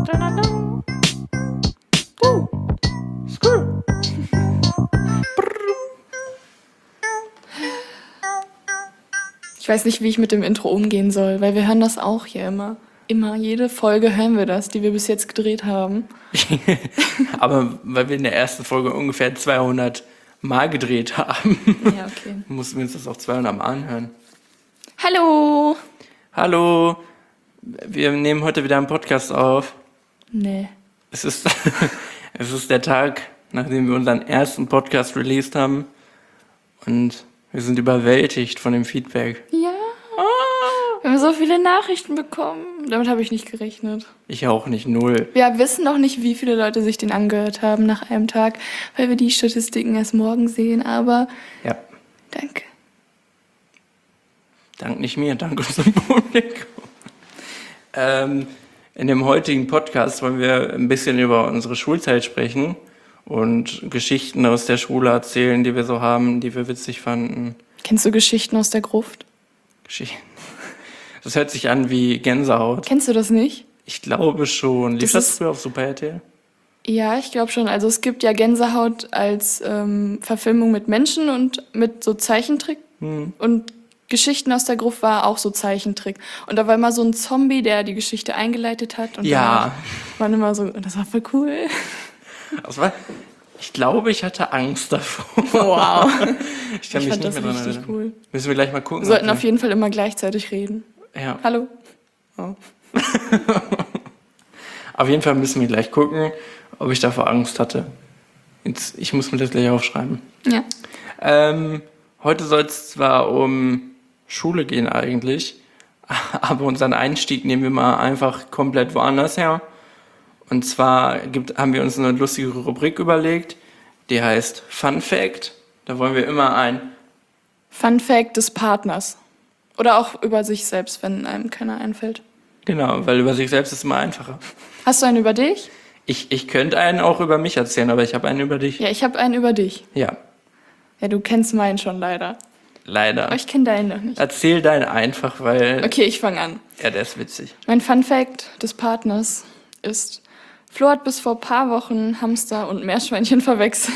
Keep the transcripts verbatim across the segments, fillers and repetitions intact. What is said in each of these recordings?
Uh. Ich weiß nicht, wie ich mit dem Intro umgehen soll, weil wir hören das auch hier immer. Immer, jede Folge hören wir das, die wir bis jetzt gedreht haben. Aber weil wir in der ersten Folge ungefähr zweihundert Mal gedreht haben, Ja, okay. mussten wir uns das auch zweihundert Mal anhören. Hallo! Hallo, wir nehmen heute wieder einen Podcast auf. Nee. Es ist, es ist der Tag, nachdem wir unseren ersten Podcast released haben. Und wir sind überwältigt von dem Feedback. Ja. Wir haben so viele Nachrichten bekommen. Damit habe ich nicht gerechnet. Ich auch nicht, null. Wir wissen noch nicht, wie viele Leute sich den angehört haben nach einem Tag, weil wir die Statistiken erst morgen sehen, aber Ja, danke. dank nicht mir, dank unserem Publikum. Ähm, in dem heutigen Podcast wollen wir ein bisschen über unsere Schulzeit sprechen und Geschichten aus der Schule erzählen, die wir so haben, die wir witzig fanden. Kennst du Geschichten aus der Gruft? Geschichten. Das hört sich an wie Gänsehaut. Kennst du das nicht? Ich glaube schon. Lief Das das, ist- früher auf Super R T L? Ja, ich glaube schon. Also es gibt ja Gänsehaut als ähm, Verfilmung mit Menschen und mit so Zeichentrick. Hm. Und Geschichten aus der Gruft war auch so Zeichentrick. Und da war immer so ein Zombie, der die Geschichte eingeleitet hat. Und Ja. danach waren immer so, das war voll cool. Das war, ich glaube, ich hatte Angst davor. Wow. Ich kann Ich mich fand nicht das mehr dran richtig erinnern. cool. Müssen wir gleich mal gucken. Wir sollten ob auf jeden Fall immer gleichzeitig reden. wir- ja. Hallo. Auf jeden Fall müssen wir gleich gucken, ob ich davor Angst hatte. Jetzt, ich muss mir das gleich aufschreiben. Ja. Ähm, heute soll es zwar um Schule gehen eigentlich, aber unseren Einstieg nehmen wir mal einfach komplett woanders her. Und zwar gibt, haben wir uns eine lustige Rubrik überlegt, die heißt Fun Fact. Da wollen wir immer ein Fun Fact des Partners. Oder auch über sich selbst, wenn einem keiner einfällt. Genau, weil über sich selbst ist immer einfacher. Hast du einen über dich? Ich, ich könnte einen auch über mich erzählen, aber ich habe einen über dich. Ja, ich habe einen über dich. Ja, Ja, du kennst meinen schon leider. leider. Aber ich kenne deinen noch nicht. Erzähl deinen einfach, weil Okay, ich fange an. ja, der ist witzig. Mein Fun Fact des Partners ist, Flo hat bis vor ein paar Wochen Hamster und Meerschweinchen verwechselt.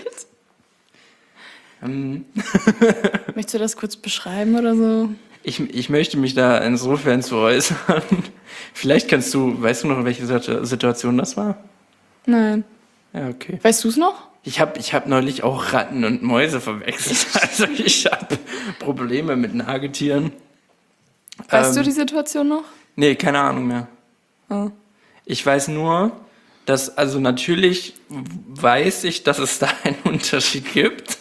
Ähm, Möchtest du das kurz beschreiben oder so? Ich, ich möchte mich da insofern zu äußern. Vielleicht kannst du, weißt du noch, welche Situ- Situation das war? Nein. Ja, okay. Weißt du es noch? Ich habe ich hab neulich auch Ratten und Mäuse verwechselt. Also ich habe Probleme mit Nagetieren. Weißt Ähm, du die Situation noch? Nee, keine Ahnung mehr. Oh. Ich weiß nur, dass, also natürlich weiß ich, dass es da einen Unterschied gibt.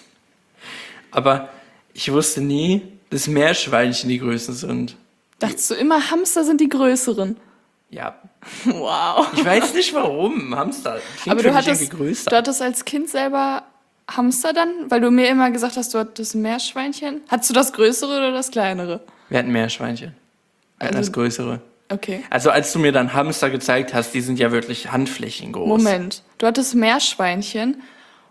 Aber ich wusste nie, dass Meerschweinchen die Größten sind. Dachtest du immer, Hamster sind die größeren? Ja, Wow. ich weiß nicht warum. Hamster klingt Aber für du mich hattest, irgendwie größer. du hattest als Kind selber Hamster dann? Weil du mir immer gesagt hast, du hattest ein Meerschweinchen. Hattest du das größere oder das kleinere? Wir hatten Meerschweinchen. Wir hatten Also- das Größere. Okay. Also als du mir dann Hamster gezeigt hast, die sind ja wirklich Handflächen groß. Moment. Du hattest Meerschweinchen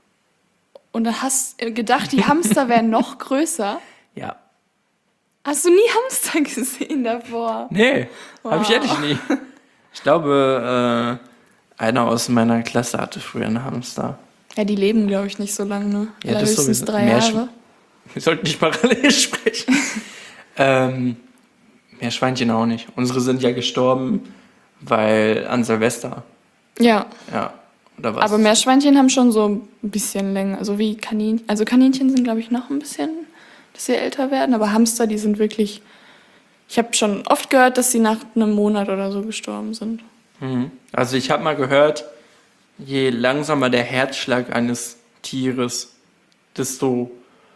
und dann hast du gedacht, die Hamster wären noch größer. Ja. Hast du nie Hamster gesehen davor? Nee, habe ich Wow. ehrlich nie. Ich glaube, äh, einer aus meiner Klasse hatte früher einen Hamster. Ja, die leben, glaube ich, nicht so lange, ne? Ja, das höchstens sowieso. drei Meersch- Jahre. Wir sollten nicht parallel sprechen. ähm, Meerschweinchen auch nicht. Unsere sind ja gestorben, weil an Silvester. Ja, Ja. Oder was? aber Meerschweinchen haben schon so ein bisschen länger, also wie Kaninchen. Also Kaninchen sind, glaube ich, noch ein bisschen, dass sie älter werden, aber Hamster, die sind wirklich. Ich habe schon oft gehört, dass sie nach einem Monat oder so gestorben sind. Mhm. Also ich habe mal gehört, je langsamer der Herzschlag eines Tieres, desto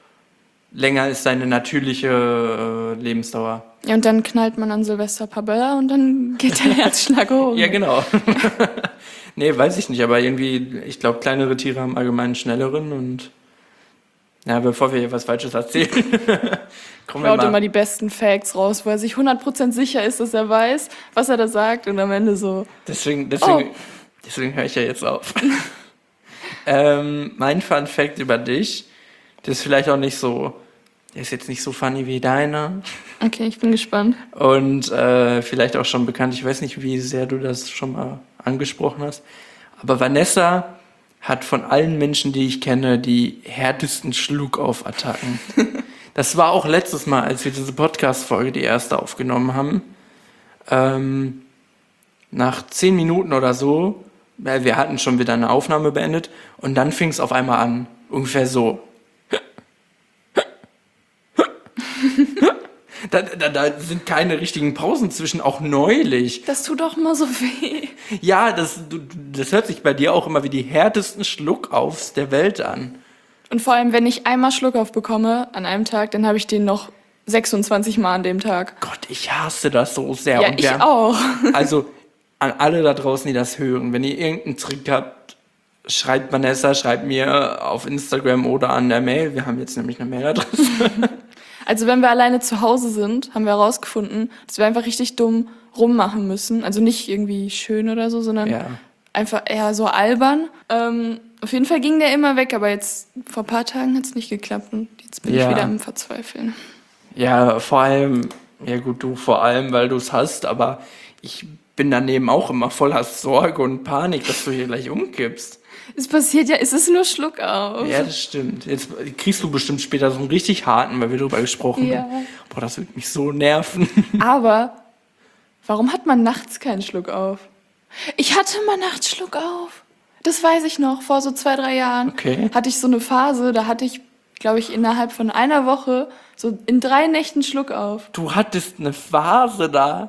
länger ist seine natürliche äh, Lebensdauer. Ja, und dann knallt man an Silvester ein paar Böller und dann geht der Herzschlag hoch. Ja, genau. Nee, weiß ich nicht, aber irgendwie, ich glaube, kleinere Tiere haben allgemein einen schnelleren und ja, bevor wir hier was Falsches erzählen, kommen wir Haut immer mal. die besten Facts raus, wo er sich hundert Prozent sicher ist, dass er weiß, was er da sagt und am Ende so. Deswegen, deswegen, Oh. deswegen höre ich ja jetzt auf. ähm, mein Fun Fact über dich, der ist vielleicht auch nicht so, der ist jetzt nicht so funny wie deiner Okay, ich bin gespannt. und äh, vielleicht auch schon bekannt. Ich weiß nicht, wie sehr du das schon mal angesprochen hast. Aber Vanessa hat von allen Menschen, die ich kenne, die härtesten Schluckauf-Attacken. Das war auch letztes Mal, als wir diese Podcast-Folge, die erste, aufgenommen haben. Ähm, nach zehn Minuten oder so, weil wir hatten schon wieder eine Aufnahme beendet, und dann fing es auf einmal an. Ungefähr so. Da, da, da sind keine richtigen Pausen zwischen, auch neulich. Das tut doch mal so weh. Ja, das, du- das hört sich bei dir auch immer wie die härtesten Schluckaufs der Welt an. Und vor allem, wenn ich einmal Schluckauf bekomme an einem Tag, dann habe ich den noch sechsundzwanzig Mal an dem Tag. Gott, ich hasse das so sehr. Ja, Und ich wir- auch. Also an alle da draußen, die das hören, wenn ihr irgendeinen Trick habt, schreibt Vanessa, schreibt mir auf Instagram oder an der Mail. Wir haben jetzt nämlich eine Mailadresse. Also wenn wir alleine zu Hause sind, haben wir herausgefunden, dass wir einfach richtig dumm rummachen müssen. Also nicht irgendwie schön oder so, sondern Ja. einfach eher so albern. Ähm, auf jeden Fall ging der immer weg, aber jetzt vor ein paar Tagen hat es nicht geklappt und jetzt bin Ja. ich wieder am Verzweifeln. Ja, vor allem, ja gut, du vor allem, weil du es hast, aber ich bin daneben auch immer voller Sorge und Panik, dass du hier gleich umkippst. Es passiert ja, es ist nur Schluckauf. Ja, das stimmt. Jetzt kriegst du bestimmt später so einen richtig harten, weil wir drüber gesprochen Ja. haben. Boah, das wird mich so nerven. Aber warum hat man nachts keinen Schluckauf? Ich hatte mal nachts Schluckauf. Das weiß ich noch, vor so zwei, drei Jahren. Okay. Hatte ich so eine Phase, da hatte ich, glaube ich, innerhalb von einer Woche so in drei Nächten Schluckauf. Du hattest eine Phase da.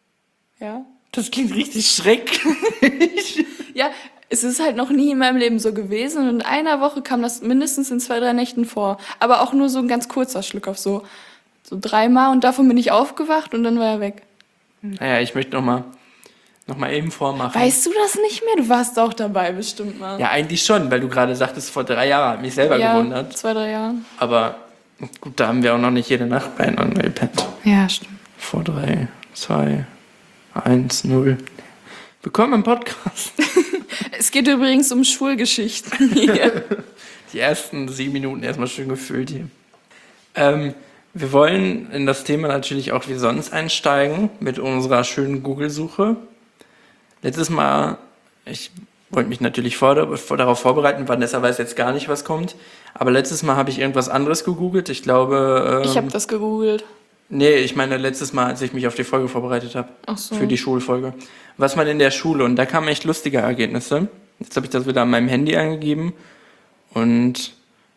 Ja. Das klingt richtig schrecklich. Ja, es ist halt noch nie in meinem Leben so gewesen und in einer Woche kam das mindestens in zwei, drei Nächten vor. Aber auch nur so ein ganz kurzer Schluckauf, so, so dreimal und davon bin ich aufgewacht und dann war er weg. Naja, ich möchte nochmal noch mal eben vormachen. Weißt du das nicht mehr? Du warst auch dabei bestimmt mal. Ja, eigentlich schon, weil du gerade sagtest, vor drei Jahren, hat mich selber ja, gewundert. zwei, drei Jahren. Aber gut, da haben wir auch noch nicht jede Nacht beieinander gepennt. Ja, stimmt. Vor drei, zwei, eins, null. Willkommen im Podcast. Es geht übrigens um Schulgeschichten hier. Die ersten sieben Minuten erstmal schön gefüllt hier. Ähm, wir wollen in das Thema natürlich auch wie sonst einsteigen mit unserer schönen Google-Suche. Letztes Mal, ich wollte mich natürlich vor, vor, darauf vorbereiten, Vanessa weiß jetzt gar nicht, was kommt. Aber letztes Mal habe ich irgendwas anderes gegoogelt. Ich glaube... Ähm, Ich habe das gegoogelt. Nee, ich meine letztes Mal, als ich mich auf die Folge vorbereitet habe. Ach so. Für die Schulfolge. Was man in der Schule, und da kamen echt lustige Ergebnisse. Jetzt habe ich das wieder an meinem Handy eingegeben und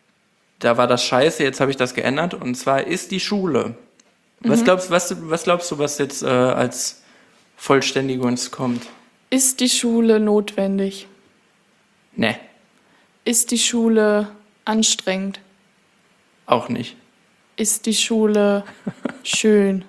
da war das scheiße, jetzt habe ich das geändert. Und zwar ist die Schule. Was glaubst, was, was glaubst du, was jetzt äh, als Vollständigung kommt? Ist die Schule notwendig? Ne, Ist die Schule anstrengend? auch nicht. Ist die Schule schön?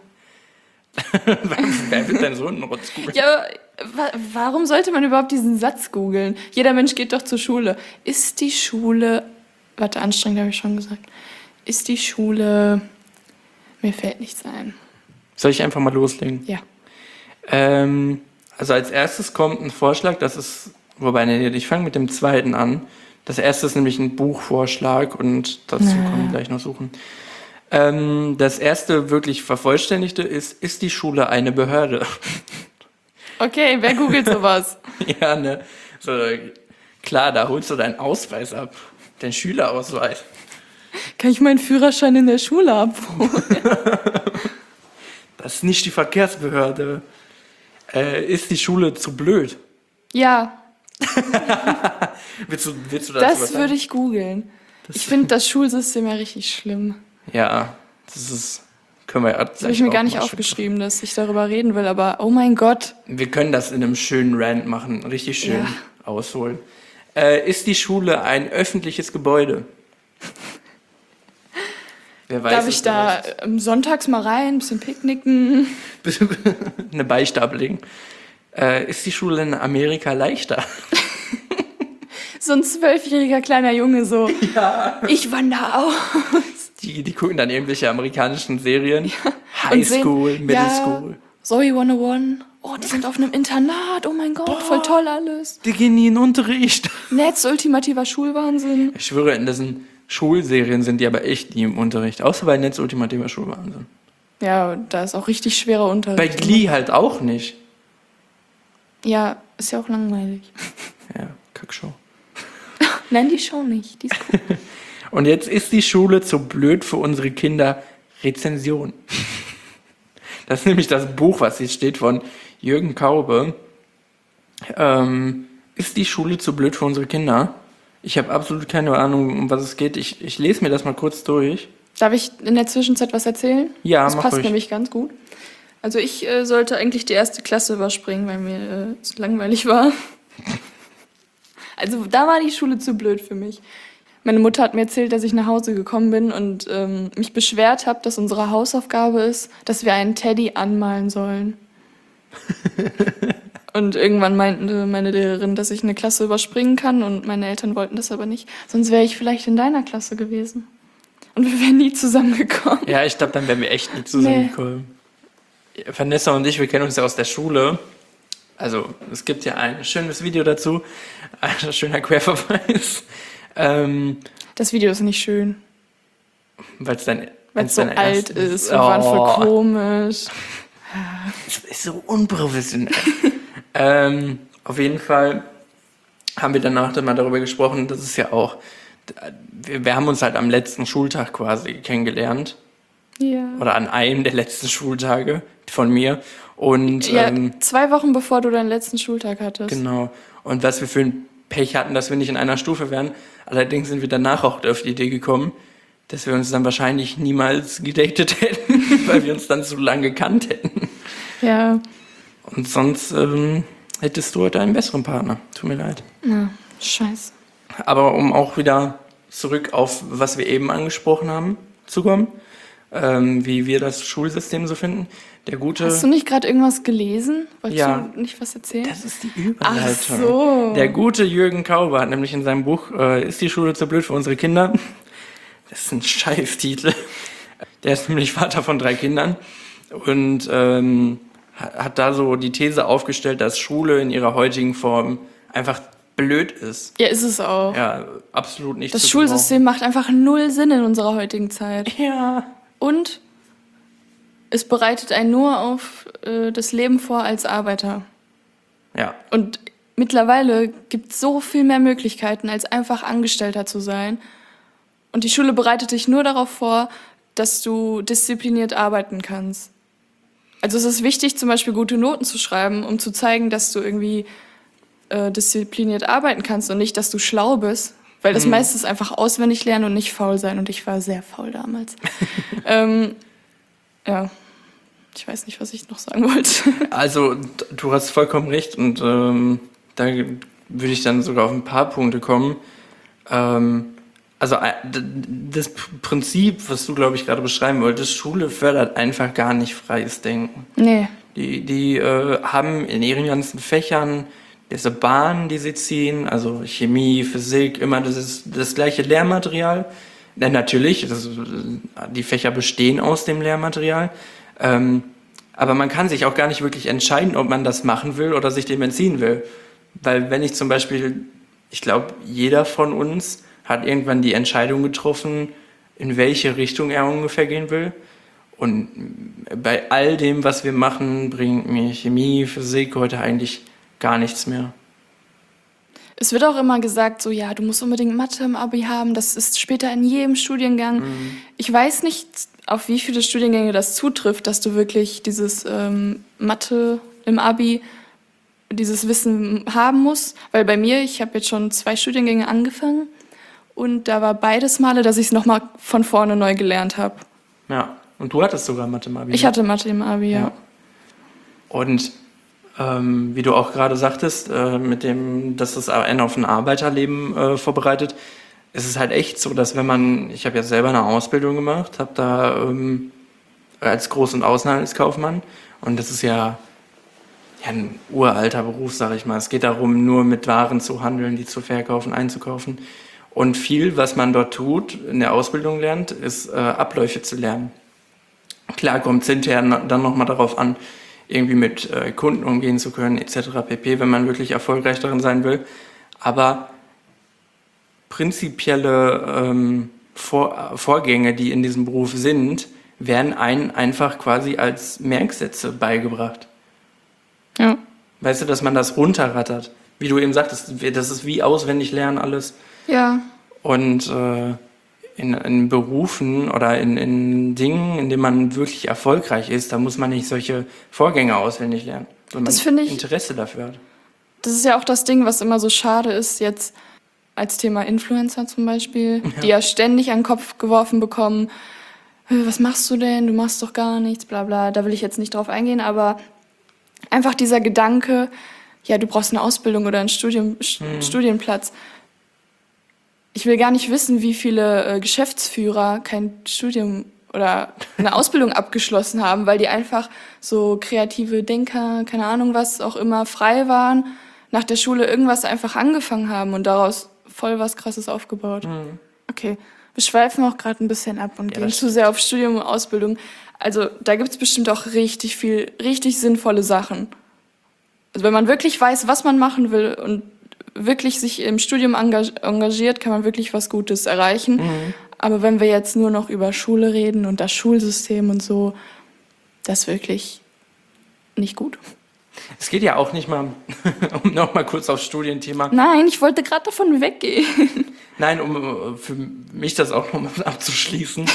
Wer wird denn so einen Rotz googeln? Ja, wa warum sollte man überhaupt diesen Satz googeln? Jeder Mensch geht doch zur Schule. Ist die Schule... Warte, anstrengend habe ich schon gesagt. Ist die Schule... Mir fällt nichts ein. Soll ich einfach mal loslegen? Ja. Ähm, also als erstes kommt ein Vorschlag, das ist, wobei, nee, ich fange mit dem zweiten an. Das erste ist nämlich ein Buchvorschlag und dazu Na. können wir gleich noch suchen. Ähm, das erste wirklich vervollständigte ist, ist die Schule eine Behörde? Okay, wer googelt sowas? Ja, ne? So, klar, da holst du deinen Ausweis ab, deinen Schülerausweis. Kann ich meinen Führerschein in der Schule abholen? Das ist nicht die Verkehrsbehörde. Äh, ist die Schule zu blöd? Ja, Willst du, willst du dazu was das sagen? würde ich googeln. Ich finde das Schulsystem ja richtig schlimm. Ja, das ist, können wir ja Das habe ich mir gar nicht aufgeschrieben, dass ich darüber reden will, aber oh mein Gott. Wir können das in einem schönen Rant machen, richtig schön Ja. ausholen. Äh, ist die Schule ein öffentliches Gebäude? Wer weiß Darf es ich da vielleicht? ähm, sonntags mal rein, ein bisschen picknicken? Eine Beichte ablegen? Äh, ist die Schule in Amerika leichter? So ein zwölfjähriger kleiner Junge so. Ja. Ich wandere aus. Die, die gucken dann irgendwelche amerikanischen Serien. Und High sehen- School, Middle ja, School. Zoe hundertundeins. Oh, die sind auf einem Internat. Oh mein Gott, voll toll alles. Die gehen nie in den Unterricht. Netz, ultimativer Schulwahnsinn. Ich schwöre, in diesen Schulserien sind die aber echt nie im Unterricht. Außer bei Netz ultimativer Schulwahnsinn. Ja, da ist auch richtig schwerer Unterricht. Bei Glee halt auch nicht. Ja, ist ja auch langweilig. Ja, Kackshow. Nein, die Show nicht. Die ist cool. Und jetzt ist die Schule zu blöd für unsere Kinder. Rezension. Das ist nämlich das Buch, was hier steht von Jürgen Kaube. Ähm, ist die Schule zu blöd für unsere Kinder? Ich habe absolut keine Ahnung, um was es geht. Ich, ich lese mir das mal kurz durch. Darf ich in der Zwischenzeit was erzählen? Ja, das mach passt ruhig. nämlich ganz gut. Also ich äh, sollte eigentlich die erste Klasse überspringen, weil mir äh, zu langweilig war. Also da war die Schule zu blöd für mich. Meine Mutter hat mir erzählt, dass ich nach Hause gekommen bin und ähm, mich beschwert habe, dass unsere Hausaufgabe ist, dass wir einen Teddy anmalen sollen. Und irgendwann meinte meine Lehrerin, dass ich eine Klasse überspringen kann und meine Eltern wollten das aber nicht. Sonst wäre ich vielleicht in deiner Klasse gewesen. Und wir wären nie zusammengekommen. Ja, ich glaube, dann wären wir echt nie zusammengekommen. Nee. Vanessa und ich, wir kennen uns ja aus der Schule. Also es gibt ja ein schönes Video dazu, ein schöner Querverweis. Ähm, das Video ist nicht schön. Weil es dann Weil es so alt erstes, ist, wir oh. waren voll komisch. Das ist so unprofessionell. ähm, auf jeden Fall haben wir danach dann mal darüber gesprochen, dass es ja auch, wir, wir haben uns halt am letzten Schultag quasi kennengelernt. Ja. Oder an einem der letzten Schultage von mir. Und, ja, ähm, zwei Wochen bevor du deinen letzten Schultag hattest. Genau. Und was wir für ein Pech hatten, dass wir nicht in einer Stufe wären. Allerdings sind wir danach auch auf die Idee gekommen, dass wir uns dann wahrscheinlich niemals gedatet hätten, weil wir uns dann so lange gekannt hätten. Ja. Und sonst ähm, hättest du heute einen besseren Partner. Tut mir leid. Ja, scheiße. Aber um auch wieder zurück auf, was wir eben angesprochen haben, zu kommen, ähm, wie wir das Schulsystem so finden. Der gute. Hast du nicht gerade irgendwas gelesen? Wolltest ja, du nicht was erzählen? Das ist die Überleitung. Ach so. Der gute Jürgen Kaube hat nämlich in seinem Buch äh, Ist die Schule zu blöd für unsere Kinder? Das ist ein Scheißtitel. Der ist nämlich Vater von drei Kindern und ähm, hat da so die These aufgestellt, dass Schule in ihrer heutigen Form einfach blöd ist. Ja, ist es auch. Ja, absolut nicht. Das Schulsystem macht einfach null Sinn in unserer heutigen Zeit. Ja. Und es bereitet einen nur auf äh, das Leben vor als Arbeiter. Ja. Und mittlerweile gibt es so viel mehr Möglichkeiten, als einfach Angestellter zu sein. Und die Schule bereitet dich nur darauf vor, dass du diszipliniert arbeiten kannst. Also es ist wichtig, zum Beispiel gute Noten zu schreiben, um zu zeigen, dass du irgendwie äh, diszipliniert arbeiten kannst und nicht, dass du schlau bist. Weil das mhm. meiste ist einfach auswendig lernen und nicht faul sein. Und ich war sehr faul damals. ähm, ja, ich weiß nicht, was ich noch sagen wollte. Also du hast vollkommen recht und ähm, da würde ich dann sogar auf ein paar Punkte kommen. Ähm, also das Prinzip, was du, glaube ich, gerade beschreiben wolltest, Schule fördert einfach gar nicht freies Denken. Nee. Die, die äh, haben in ihren ganzen Fächern diese Bahnen, die sie ziehen, also Chemie, Physik, immer das, ist das gleiche Lehrmaterial. Denn natürlich, das, die Fächer bestehen aus dem Lehrmaterial. Ähm, aber man kann sich auch gar nicht wirklich entscheiden, ob man das machen will oder sich dem entziehen will. Weil wenn ich zum Beispiel, ich glaube, jeder von uns hat irgendwann die Entscheidung getroffen, in welche Richtung er ungefähr gehen will. Und bei all dem, was wir machen, bringt mir Chemie, Physik heute eigentlich gar nichts mehr. Es wird auch immer gesagt, so ja, du musst unbedingt Mathe im Abi haben, das ist später in jedem Studiengang. Mhm. Ich weiß nicht, auf wie viele Studiengänge das zutrifft, dass du wirklich dieses ähm, Mathe im Abi, dieses Wissen haben musst. Weil bei mir, ich habe jetzt schon zwei Studiengänge angefangen und da war beides Male, dass ich es nochmal von vorne neu gelernt habe. Ja, und du hattest sogar Mathe im Abi. Ich hatte Mathe im Abi, ja. ja. Und ähm, wie du auch gerade sagtest, äh, mit dem, dass es einen auf ein Arbeiterleben äh, vorbereitet, ist es halt echt so, dass wenn man, ich habe ja selber eine Ausbildung gemacht, habe da ähm, als Groß- und Außenhandelskaufmann und das ist ja, ja ein uralter Beruf, sage ich mal. Es geht darum, nur mit Waren zu handeln, die zu verkaufen, einzukaufen. Und viel, was man dort tut, in der Ausbildung lernt, ist äh, Abläufe zu lernen. Klar kommt es hinterher dann nochmal darauf an, irgendwie mit äh, Kunden umgehen zu können, et cetera pp., wenn man wirklich erfolgreich darin sein will. Aber prinzipielle ähm, Vor- Vorgänge, die in diesem Beruf sind, werden einem einfach quasi als Merksätze beigebracht. Ja. Weißt du, dass man das runterrattert. Wie du eben sagtest, das ist wie auswendig lernen alles. Ja. Und äh, in, in Berufen oder in, in Dingen, in denen man wirklich erfolgreich ist, da muss man nicht solche Vorgänge auswendig lernen, weil man Das finde ich- Interesse dafür hat. Das ist ja auch das Ding, was immer so schade ist, jetzt als Thema Influencer zum Beispiel, die ja ständig an den Kopf geworfen bekommen, "Äh, was machst du denn, du machst doch gar nichts, bla bla, da will ich jetzt nicht drauf eingehen, aber einfach dieser Gedanke, ja, du brauchst eine Ausbildung oder einen Studium, Sch- Studienplatz. Ich will gar nicht wissen, wie viele äh, Geschäftsführer kein Studium oder eine Ausbildung abgeschlossen haben, weil die einfach so kreative Denker, keine Ahnung was, auch immer frei waren, nach der Schule irgendwas einfach angefangen haben und daraus voll was Krasses aufgebaut. Okay, wir schweifen auch gerade ein bisschen ab und Ja, gehen das zu sehr auf Studium und Ausbildung. Also da gibt's bestimmt auch richtig viel, richtig sinnvolle Sachen. Also wenn man wirklich weiß, was man machen will und wirklich sich im Studium engag- engagiert, kann man wirklich was Gutes erreichen. Aber wenn wir jetzt nur noch über Schule reden und das Schulsystem und so, das ist wirklich nicht gut. Es geht ja auch nicht mal, um nochmal kurz aufs Studienthema. Nein, ich wollte gerade davon weggehen. Nein, um äh, für mich das auch nochmal abzuschließen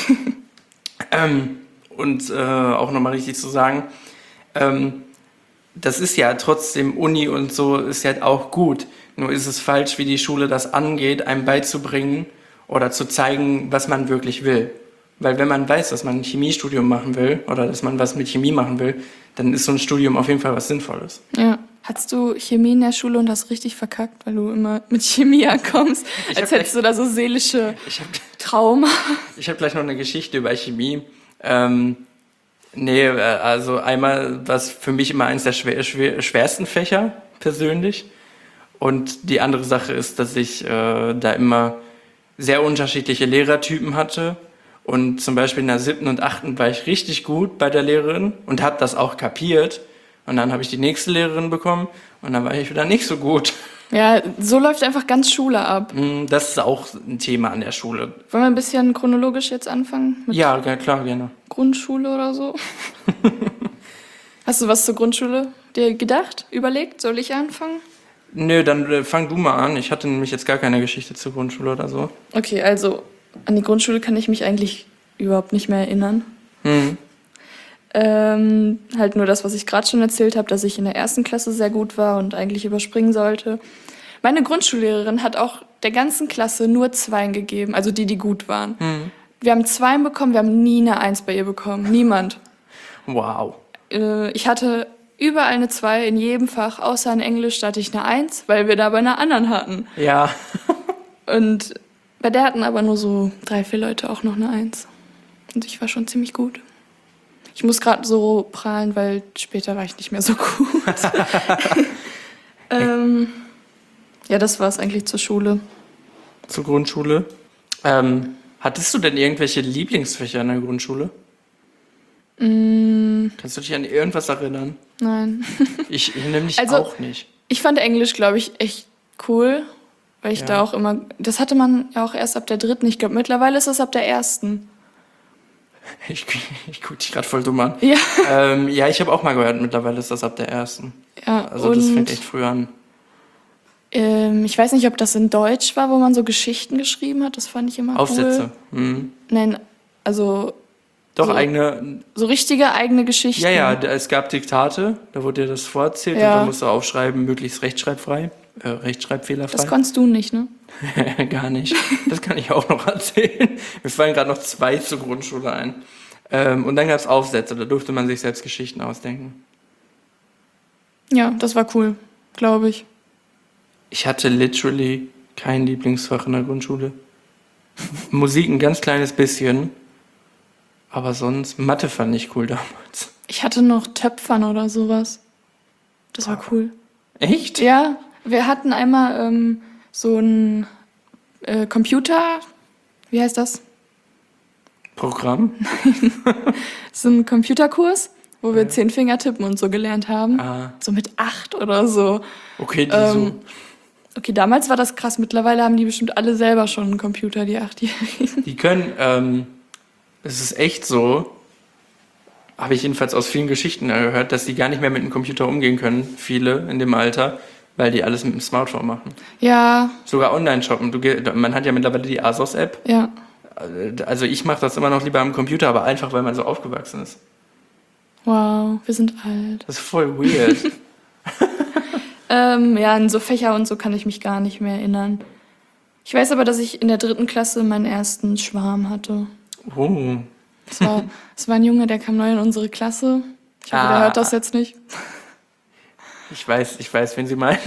ähm, und äh, auch nochmal richtig zu sagen, ähm, das ist ja trotzdem Uni und so ist ja auch gut. Nur ist es falsch, wie die Schule das angeht, einem beizubringen oder zu zeigen, was man wirklich will. Weil wenn man weiß, dass man ein Chemiestudium machen will oder dass man was mit Chemie machen will, dann ist so ein Studium auf jeden Fall was Sinnvolles. Ja. Hattest du Chemie in der Schule und hast richtig verkackt, weil du immer mit Chemie ankommst, Ich als hab hättest du da so seelische Ich habe Trauma? ich hab gleich noch eine Geschichte über Chemie. Ähm, nee, äh, also einmal war es für mich immer eines der schwer, schwer, schwersten Fächer persönlich. Und die andere Sache ist, dass ich äh, da immer sehr unterschiedliche Lehrertypen hatte. Und zum Beispiel in der siebten und achten war ich richtig gut bei der Lehrerin und habe das auch kapiert. Und dann habe ich die nächste Lehrerin bekommen und dann war ich wieder nicht so gut. Ja, so läuft einfach ganz Schule ab. Mm, Das ist auch ein Thema an der Schule. Wollen wir ein bisschen chronologisch jetzt anfangen? Mit Ja, ja, klar, gerne. Grundschule oder so? Hast du was zur Grundschule dir gedacht, überlegt? Soll ich anfangen? Nö, dann äh, fang du mal an. Ich hatte nämlich jetzt gar keine Geschichte zur Grundschule oder so. Okay, also an die Grundschule kann ich mich eigentlich überhaupt nicht mehr erinnern. Hm. Ähm, halt nur das, was ich gerade schon erzählt habe, dass ich in der ersten Klasse sehr gut war und eigentlich überspringen sollte. Meine Grundschullehrerin hat auch der ganzen Klasse nur Zweien gegeben, also die, die gut waren. Wir haben Zweien bekommen, wir haben nie eine Eins bei ihr bekommen. Niemand. Wow. Äh, ich hatte überall eine Zwei in jedem Fach, außer in Englisch hatte ich eine Eins, weil wir da bei einer anderen hatten. Ja. Und bei der hatten aber nur so drei, vier Leute auch noch eine Eins. Und ich war schon ziemlich gut. Ich muss gerade so prahlen, weil später war ich nicht mehr so gut. ähm, ja, das war es eigentlich zur Schule. Zur Grundschule. Ähm, hattest du denn irgendwelche Lieblingsfächer in der Grundschule? Mm, Kannst du dich an irgendwas erinnern? nein. Ich, ich nämlich Also- auch nicht. Ich fand Englisch, glaube ich, echt cool, weil ich Ja. da auch immer... Das hatte man ja auch erst ab der dritten. Ich glaube, mittlerweile ist das ab der ersten. Ich, ich gucke dich gerade voll dumm an. Ja, ähm, ja, ich habe auch mal gehört, mittlerweile ist das ab der ersten. ja. Also das und fängt echt früh an. ähm, ich weiß nicht, ob das in Deutsch war, wo man so Geschichten geschrieben hat. Das fand ich immer Aufsätze. cool. Mhm. Nein, also Doch, So. eigene. so richtige eigene Geschichten. Ja, ja, da- es gab Diktate, da wurde dir das vorerzählt Ja. und dann musst du aufschreiben, möglichst rechtschreibfrei, äh, rechtschreibfehlerfrei. Das konntest du nicht, ne? Gar nicht. Das kann ich auch noch erzählen. Mir fallen gerade noch zwei zur Grundschule ein. Ähm, und dann gab es Aufsätze, da durfte man sich selbst Geschichten ausdenken. Ja, das war cool, glaube ich. Ich hatte literally kein Lieblingsfach in der Grundschule. Musik ein ganz kleines bisschen, aber sonst Mathe fand ich cool damals. Ich hatte noch Töpfern oder sowas. Das war cool. Echt? Ja, wir hatten einmal ähm, so ein äh, Computer, wie heißt das? Programm? So ein Computerkurs, wo wir zehn Finger tippen und so gelernt haben. Ah, So mit acht oder so. okay, die Ähm, Okay, damals war das krass. Mittlerweile haben die bestimmt alle selber schon einen Computer, die Achtjährigen. so. Die können, ähm, es ist echt so, habe ich jedenfalls aus vielen Geschichten gehört, dass die gar nicht mehr mit dem Computer umgehen können, viele in dem Alter, weil die alles mit dem Smartphone machen. Ja, Sogar online shoppen. Du, geh- man hat ja mittlerweile die ASOS-App. ja. Also ich mache das immer noch lieber am Computer, aber einfach, weil man so aufgewachsen ist. Wow, wir sind alt. Das ist voll weird. Ähm, ja, an so Fächer und so kann ich mich gar nicht mehr erinnern. Ich weiß aber, dass ich in der dritten Klasse meinen ersten Schwarm hatte. Oh. Das war, das war ein Junge, der kam neu in unsere Klasse. Ich hoffe, der Ah. hört das jetzt nicht. Ich weiß, ich weiß, wen sie meint.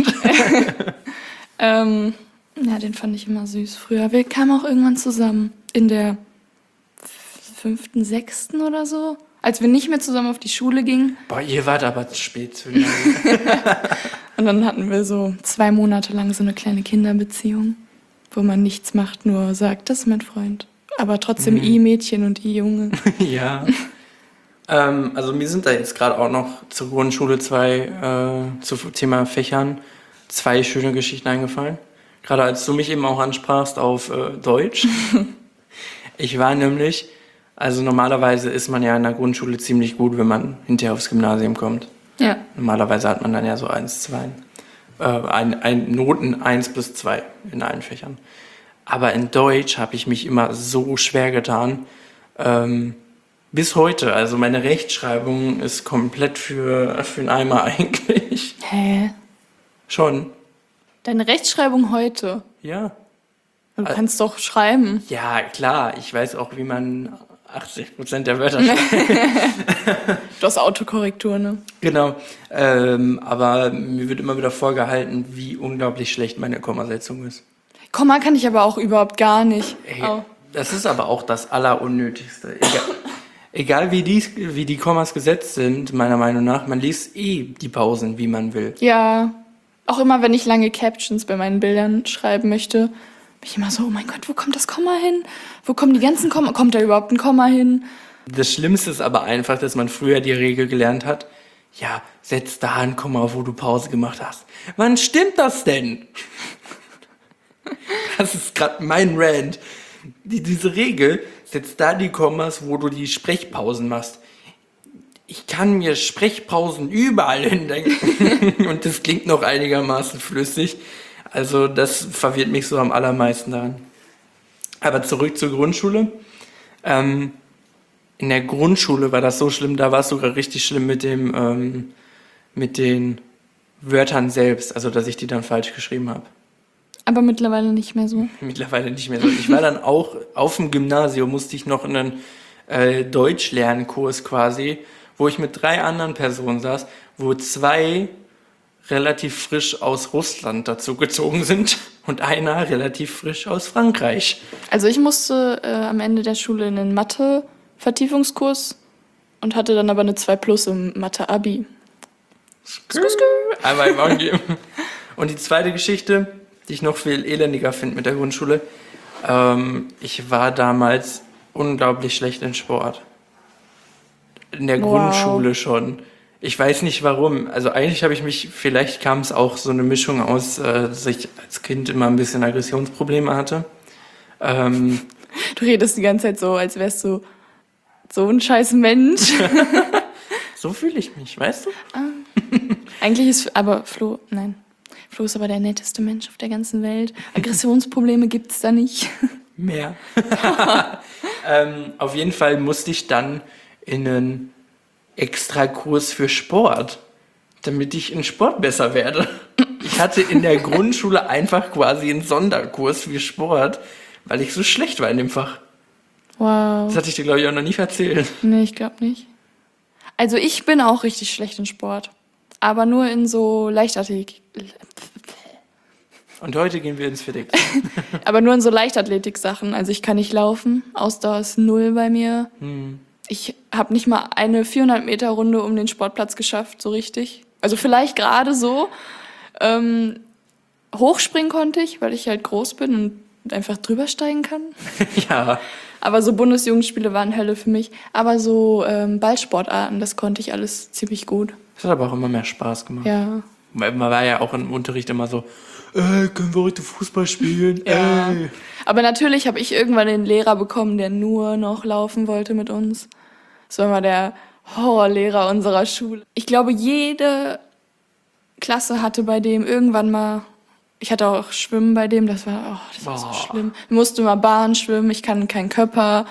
Ähm, ja, den fand ich immer süß früher. Wir kamen auch irgendwann zusammen in der fünften, sechsten oder so. Als wir nicht mehr zusammen auf die Schule gingen. Boah, ihr wart aber zu spät zu lange. Und dann hatten wir so zwei Monate lang so eine kleine Kinderbeziehung, wo man nichts macht, nur sagt, das ist mein Freund. Aber trotzdem Mhm. I-Mädchen und I-Junge. Ja. ähm, also mir sind da jetzt gerade auch noch zur Grundschule zwei, äh, zu Thema Fächern, zwei schöne Geschichten eingefallen. Gerade als du mich eben auch ansprachst auf äh, Deutsch. Ich war nämlich, also normalerweise ist man ja in der Grundschule ziemlich gut, wenn man hinterher aufs Gymnasium kommt. Ja. Normalerweise hat man dann ja so eins, zwei, äh, ein, ein Noten eins bis zwei in allen Fächern. Aber in Deutsch habe ich mich immer so schwer getan. Ähm, bis heute. Also meine Rechtschreibung ist komplett für, für einen Eimer eigentlich. Hä? Schon. Deine Rechtschreibung heute? Ja. Du Ä- kannst doch schreiben. Ja, klar. Ich weiß auch, wie man achtzig Prozent der Wörter schreibt. Du hast Autokorrektur, ne? Genau. Ähm, aber mir wird immer wieder vorgehalten, wie unglaublich schlecht meine Kommasetzung ist. Komma kann ich aber auch überhaupt gar nicht. Ey, Au. das ist aber auch das Allerunnötigste. Egal, egal wie, die, wie die Kommas gesetzt sind, meiner Meinung nach, man liest eh die Pausen, wie man will. Ja, auch immer, wenn ich lange Captions bei meinen Bildern schreiben möchte, bin ich immer so, oh mein Gott, wo kommt das Komma hin? Wo kommen die ganzen Komma? Kommt da überhaupt ein Komma hin? Das Schlimmste ist aber einfach, dass man früher die Regel gelernt hat, ja, setz da ein Komma, wo du Pause gemacht hast. Wann stimmt das denn? Das ist gerade mein Rant. Die, diese Regel, setz da die Kommas, wo du die Sprechpausen machst. Ich kann mir Sprechpausen überall hindenken und das klingt noch einigermaßen flüssig. Also das verwirrt mich so am allermeisten daran. Aber zurück zur Grundschule. Ähm, in der Grundschule war das so schlimm, da war es sogar richtig schlimm mit dem, ähm, mit den Wörtern selbst, also dass ich die dann falsch geschrieben habe. Aber mittlerweile nicht mehr so. Mittlerweile nicht mehr so. Ich war dann auch auf dem Gymnasium, musste ich noch in einen äh, Deutschlernkurs quasi, wo ich mit drei anderen Personen saß, wo zwei relativ frisch aus Russland dazu gezogen sind und einer relativ frisch aus Frankreich. Also ich musste äh, am Ende der Schule in den Mathe-Vertiefungskurs und hatte dann aber eine zwei plus im Mathe-Abi. Einmal im Auge geben. Und die zweite Geschichte, die ich noch viel elendiger finde mit der Grundschule. Ähm, ich war damals unglaublich schlecht in Sport. In der Wow. Grundschule schon. Ich weiß nicht warum. Also eigentlich habe ich mich, vielleicht kam es auch so eine Mischung aus, äh, dass ich als Kind immer ein bisschen Aggressionsprobleme hatte. Ähm, Du redest die ganze Zeit so, als wärst du so ein scheiß Mensch. so fühle ich mich, weißt du? Eigentlich ist aber Flo, nein. Flo ist aber der netteste Mensch auf der ganzen Welt. Aggressionsprobleme gibt's da nicht. Mehr. ähm, auf jeden Fall musste ich dann in einen Extrakurs für Sport, damit ich in Sport besser werde. Ich hatte in der Grundschule einfach quasi einen Sonderkurs für Sport, weil ich so schlecht war in dem Fach. Wow. Das hatte ich dir, glaube ich, auch noch nie erzählt. Nee, ich glaube nicht. Also ich bin auch richtig schlecht in Sport. Aber nur in so Leichtathletik. Und heute gehen wir ins Fitix. Aber nur in so Leichtathletik-Sachen. Also ich kann nicht laufen. Ausdauer ist null bei mir. Hm. Ich habe nicht mal eine vierhundert Meter Runde um den Sportplatz geschafft, so richtig. Also vielleicht gerade so. Ähm, hochspringen konnte ich, weil ich halt groß bin und einfach drüber steigen kann. Ja, Aber so Bundesjugendspiele waren Hölle für mich. Aber so ähm, Ballsportarten, das konnte ich alles ziemlich gut. das hat aber auch immer mehr Spaß gemacht. Ja. Man man war ja auch im Unterricht immer so, ey, können wir heute Fußball spielen? Ja. Ey. Aber natürlich habe ich irgendwann den Lehrer bekommen, der nur noch laufen wollte mit uns. Das war immer der Horrorlehrer unserer Schule. Ich glaube, jede Klasse hatte bei dem irgendwann mal, ich hatte auch Schwimmen bei dem, das war, oh, das war so Boah. schlimm. Ich musste mal Bahn schwimmen, ich kann keinen Körper.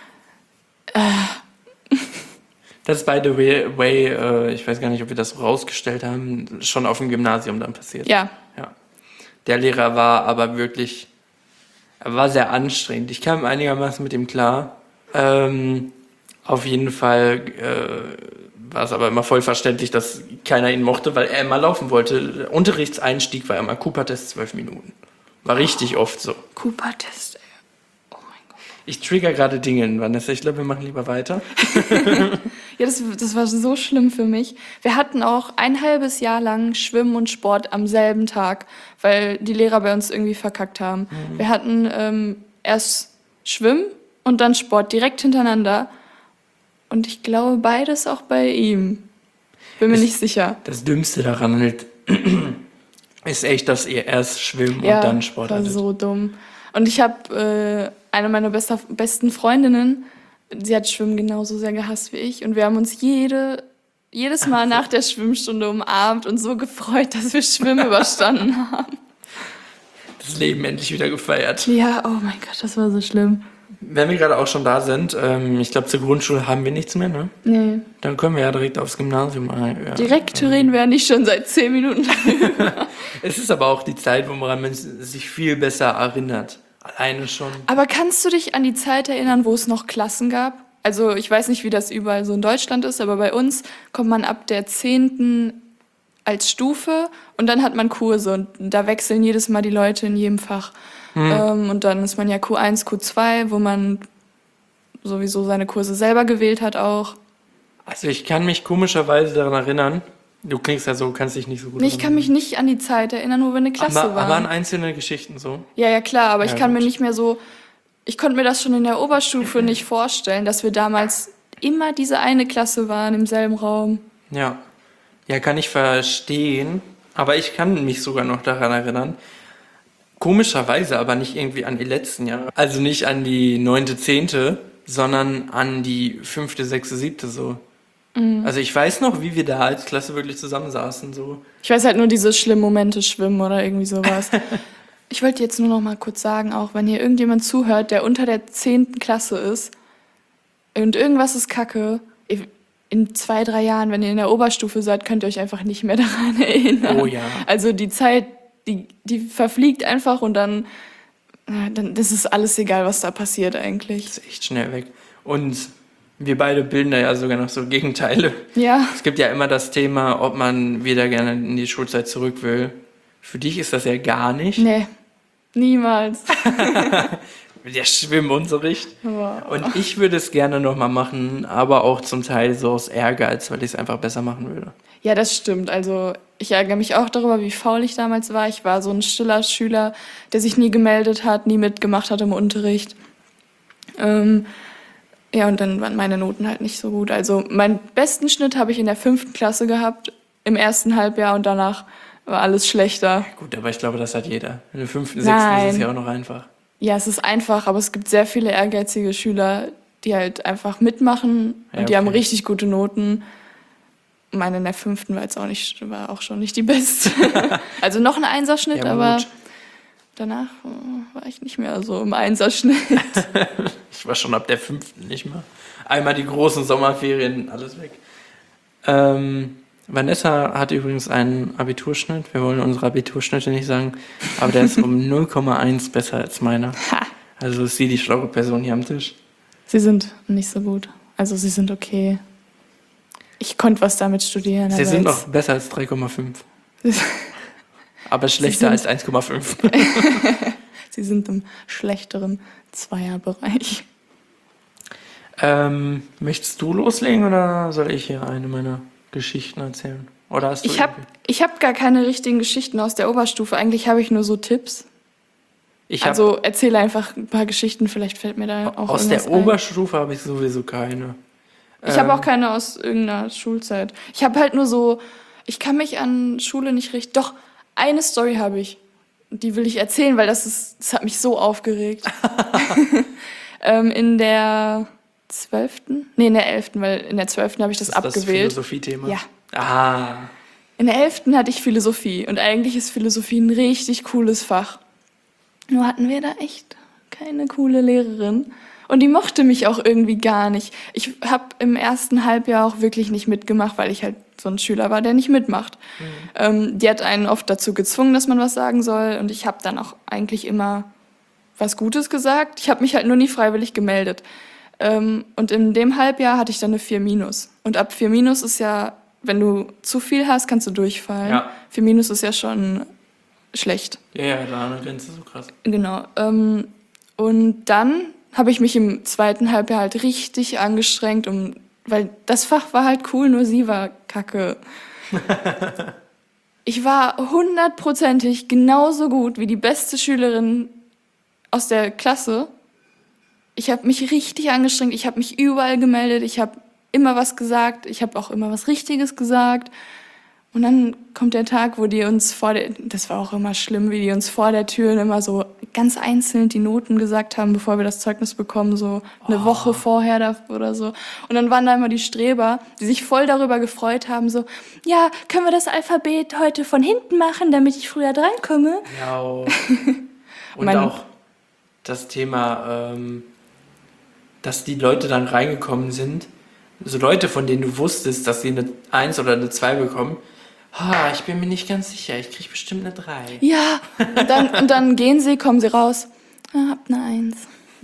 Das ist by the way, way äh, ich weiß gar nicht, ob wir das rausgestellt haben, schon auf dem Gymnasium dann passiert. Ja, Ja. Der Lehrer war aber wirklich, er war sehr anstrengend. Ich kam einigermaßen mit ihm klar. Ähm, auf jeden Fall äh, war es aber immer voll verständlich, dass keiner ihn mochte, weil er immer laufen wollte. Der Unterrichtseinstieg war immer Cooper-Test zwölf Minuten. War richtig oft so. Cooper-Test, ey. Oh mein Gott. Ich trigger gerade Dinge, Vanessa. Ich glaube, wir machen lieber weiter. Ja, das, das war so schlimm für mich. Wir hatten auch ein halbes Jahr lang Schwimmen und Sport am selben Tag, weil die Lehrer bei uns irgendwie verkackt haben. Mhm. Wir hatten ähm, erst Schwimmen und dann Sport direkt hintereinander. Und ich glaube, beides auch bei ihm. Bin mir Das- nicht sicher. Das Dümmste daran halt ist echt, dass ihr erst Schwimmen Ja, und dann Sport war hattet. so dumm. Und ich habe äh, eine meiner bester, besten Freundinnen, sie hat Schwimmen genauso sehr gehasst wie ich. Und wir haben uns jede, jedes Mal nach der Schwimmstunde umarmt und so gefreut, dass wir Schwimmen überstanden haben. Das Leben endlich wieder gefeiert. Ja, oh mein Gott, das war so schlimm. Wenn wir gerade auch schon da sind, ähm, ich glaube, zur Grundschule haben wir nichts mehr, ne? Nee. Dann können wir ja direkt aufs Gymnasium. äh, Ja. Direkt reden wir nicht schon seit zehn Minuten lang. Es ist aber auch die Zeit, woran man sich viel besser erinnert. Alleine schon. Aber kannst du dich an die Zeit erinnern, wo es noch Klassen gab? Also ich weiß nicht, wie das überall so in Deutschland ist, aber bei uns kommt man ab der zehnten als Stufe und dann hat man Kurse und da wechseln jedes Mal die Leute in jedem Fach. Ähm, und dann ist man ja Q eins, Q zwei, wo man sowieso seine Kurse selber gewählt hat auch. Also ich kann mich komischerweise daran erinnern, du klingst ja so, kannst dich nicht so gut Nee, ich kann mich nicht an die Zeit erinnern, wo wir eine Klasse aber, waren. aber an einzelne Geschichten so. Ja, ja, klar, aber Ja, ich kann gut. mir nicht mehr so, ich konnte mir das schon in der Oberstufe nicht vorstellen, dass wir damals immer diese eine Klasse waren im selben Raum. Ja. Ja, kann ich verstehen, aber ich kann mich sogar noch daran erinnern. Komischerweise aber nicht irgendwie an die letzten Jahre. Also nicht an die neunte, zehnte, sondern an die fünfte, sechste, siebte so. Also ich weiß noch, wie wir da als Klasse wirklich zusammensaßen so. Ich weiß halt nur diese schlimmen Momente schwimmen oder irgendwie sowas. Ich wollte jetzt nur noch mal kurz sagen, auch wenn hier irgendjemand zuhört, der unter der zehnten Klasse ist und irgendwas ist kacke, ihr- in zwei, drei Jahren, wenn ihr in der Oberstufe seid, könnt ihr euch einfach nicht mehr daran erinnern. Oh ja. Also die Zeit, die, die verfliegt einfach und dann, ja, dann das ist alles egal, was da passiert eigentlich. Ist echt schnell weg. Und wir beide bilden da ja sogar noch so Gegenteile. Ja, Es gibt ja immer das Thema, ob man wieder gerne in die Schulzeit zurück will. Für dich ist das ja gar nicht. nee, niemals. Der Schwimmunterricht. Wow. Und ich würde es gerne nochmal machen, aber auch zum Teil so aus Ehrgeiz, weil ich es einfach besser machen würde. Ja, das stimmt. Also ich ärgere mich auch darüber, wie faul ich damals war. Ich war so ein stiller Schüler, der sich nie gemeldet hat, nie mitgemacht hat im Unterricht. Ähm, ja, und dann waren meine Noten halt nicht so gut. Also meinen besten Schnitt habe ich in der fünften Klasse gehabt, im ersten Halbjahr und danach war alles schlechter. Gut, aber ich glaube, das hat jeder. In der fünften, sechsten Nein. ist es ja auch noch einfach. Ja, es ist einfach, aber es gibt sehr viele ehrgeizige Schüler, die halt einfach mitmachen und Ja, die haben okay. richtig gute Noten. Meine in der fünften war jetzt auch nicht, war auch schon nicht die beste. Also noch ein Einserschnitt, Ja, aber gut. danach äh, war ich nicht mehr so im Einserschnitt. Ich war schon ab der fünften nicht mehr. Einmal die großen Sommerferien, alles weg. Ähm, Vanessa hat übrigens einen Abiturschnitt. Wir wollen unsere Abiturschnitte nicht sagen, aber der ist um null Komma eins besser als meiner. Ha. Also ist sie die schlaue Person hier am Tisch. Sie sind nicht so gut. Also sie sind okay. Ich konnte was damit studieren. Sie aber sind jetzt- noch besser als drei Komma fünf. Aber schlechter sind- als eins Komma fünf. Sie sind im schlechteren Zweierbereich. ähm, möchtest du loslegen oder soll ich hier eine meiner Geschichten erzählen? Oder hast du Ich habe irgendwie- ich hab gar keine richtigen Geschichten aus der Oberstufe. Eigentlich habe ich nur so Tipps. ich hab, Also erzähle einfach ein paar Geschichten, vielleicht fällt mir da auch aus der irgendwas ein. Oberstufe habe ich sowieso keine. Ich habe Ähm, auch keine aus irgendeiner Schulzeit. Ich habe halt nur so, ich kann mich an Schule nicht richtig. Doch, eine Story habe ich. Die will ich erzählen, weil das ist, das hat mich so aufgeregt. ähm, in der zwölften Nee, in der elften weil in der zwölften habe ich das, Ist das abgewählt. Philosophie-Thema? Ja. Ah, In der elften hatte ich Philosophie und eigentlich ist Philosophie ein richtig cooles Fach. Nur hatten wir da echt keine coole Lehrerin und die mochte mich auch irgendwie gar nicht. Ich habe im ersten Halbjahr auch wirklich nicht mitgemacht, weil ich halt so ein Schüler war, der nicht mitmacht. Mhm. Ähm, die hat einen oft dazu gezwungen, dass man was sagen soll und ich habe dann auch eigentlich immer was Gutes gesagt. Ich habe mich halt nur nie freiwillig gemeldet. Ähm, und in dem Halbjahr hatte ich dann eine vier minus. Und ab vier minus ist ja, wenn du zu viel hast, kannst du durchfallen. Ja. vier minus ist ja schon schlecht. ja, ja, da eine Grenze, so krass. Genau. Ähm, und dann habe ich mich im zweiten Halbjahr halt richtig angestrengt, um, weil das Fach war halt cool, nur sie war kacke. Ich war hundertprozentig genauso gut wie die beste Schülerin aus der Klasse. Ich habe mich richtig angestrengt, ich habe mich überall gemeldet, ich habe immer was gesagt, ich habe auch immer was Richtiges gesagt. Und dann kommt der Tag, wo die uns vor der, das war auch immer schlimm, wie die uns vor der Tür immer so ganz einzeln die Noten gesagt haben, bevor wir das Zeugnis bekommen, so eine Oh. Woche vorher da- oder so. Und dann waren da immer die Streber, die sich voll darüber gefreut haben, so, ja, können wir das Alphabet heute von hinten machen, damit ich früher drankomme? Ja. Und Mein- auch das Thema, ähm, dass die Leute dann reingekommen sind, so Leute, von denen du wusstest, dass sie eine eins oder eine zwei bekommen. Ah, ich bin mir nicht ganz sicher, ich krieg bestimmt eine drei. Ja, und dann, und dann gehen sie, kommen sie raus, ah, habt eine Eins.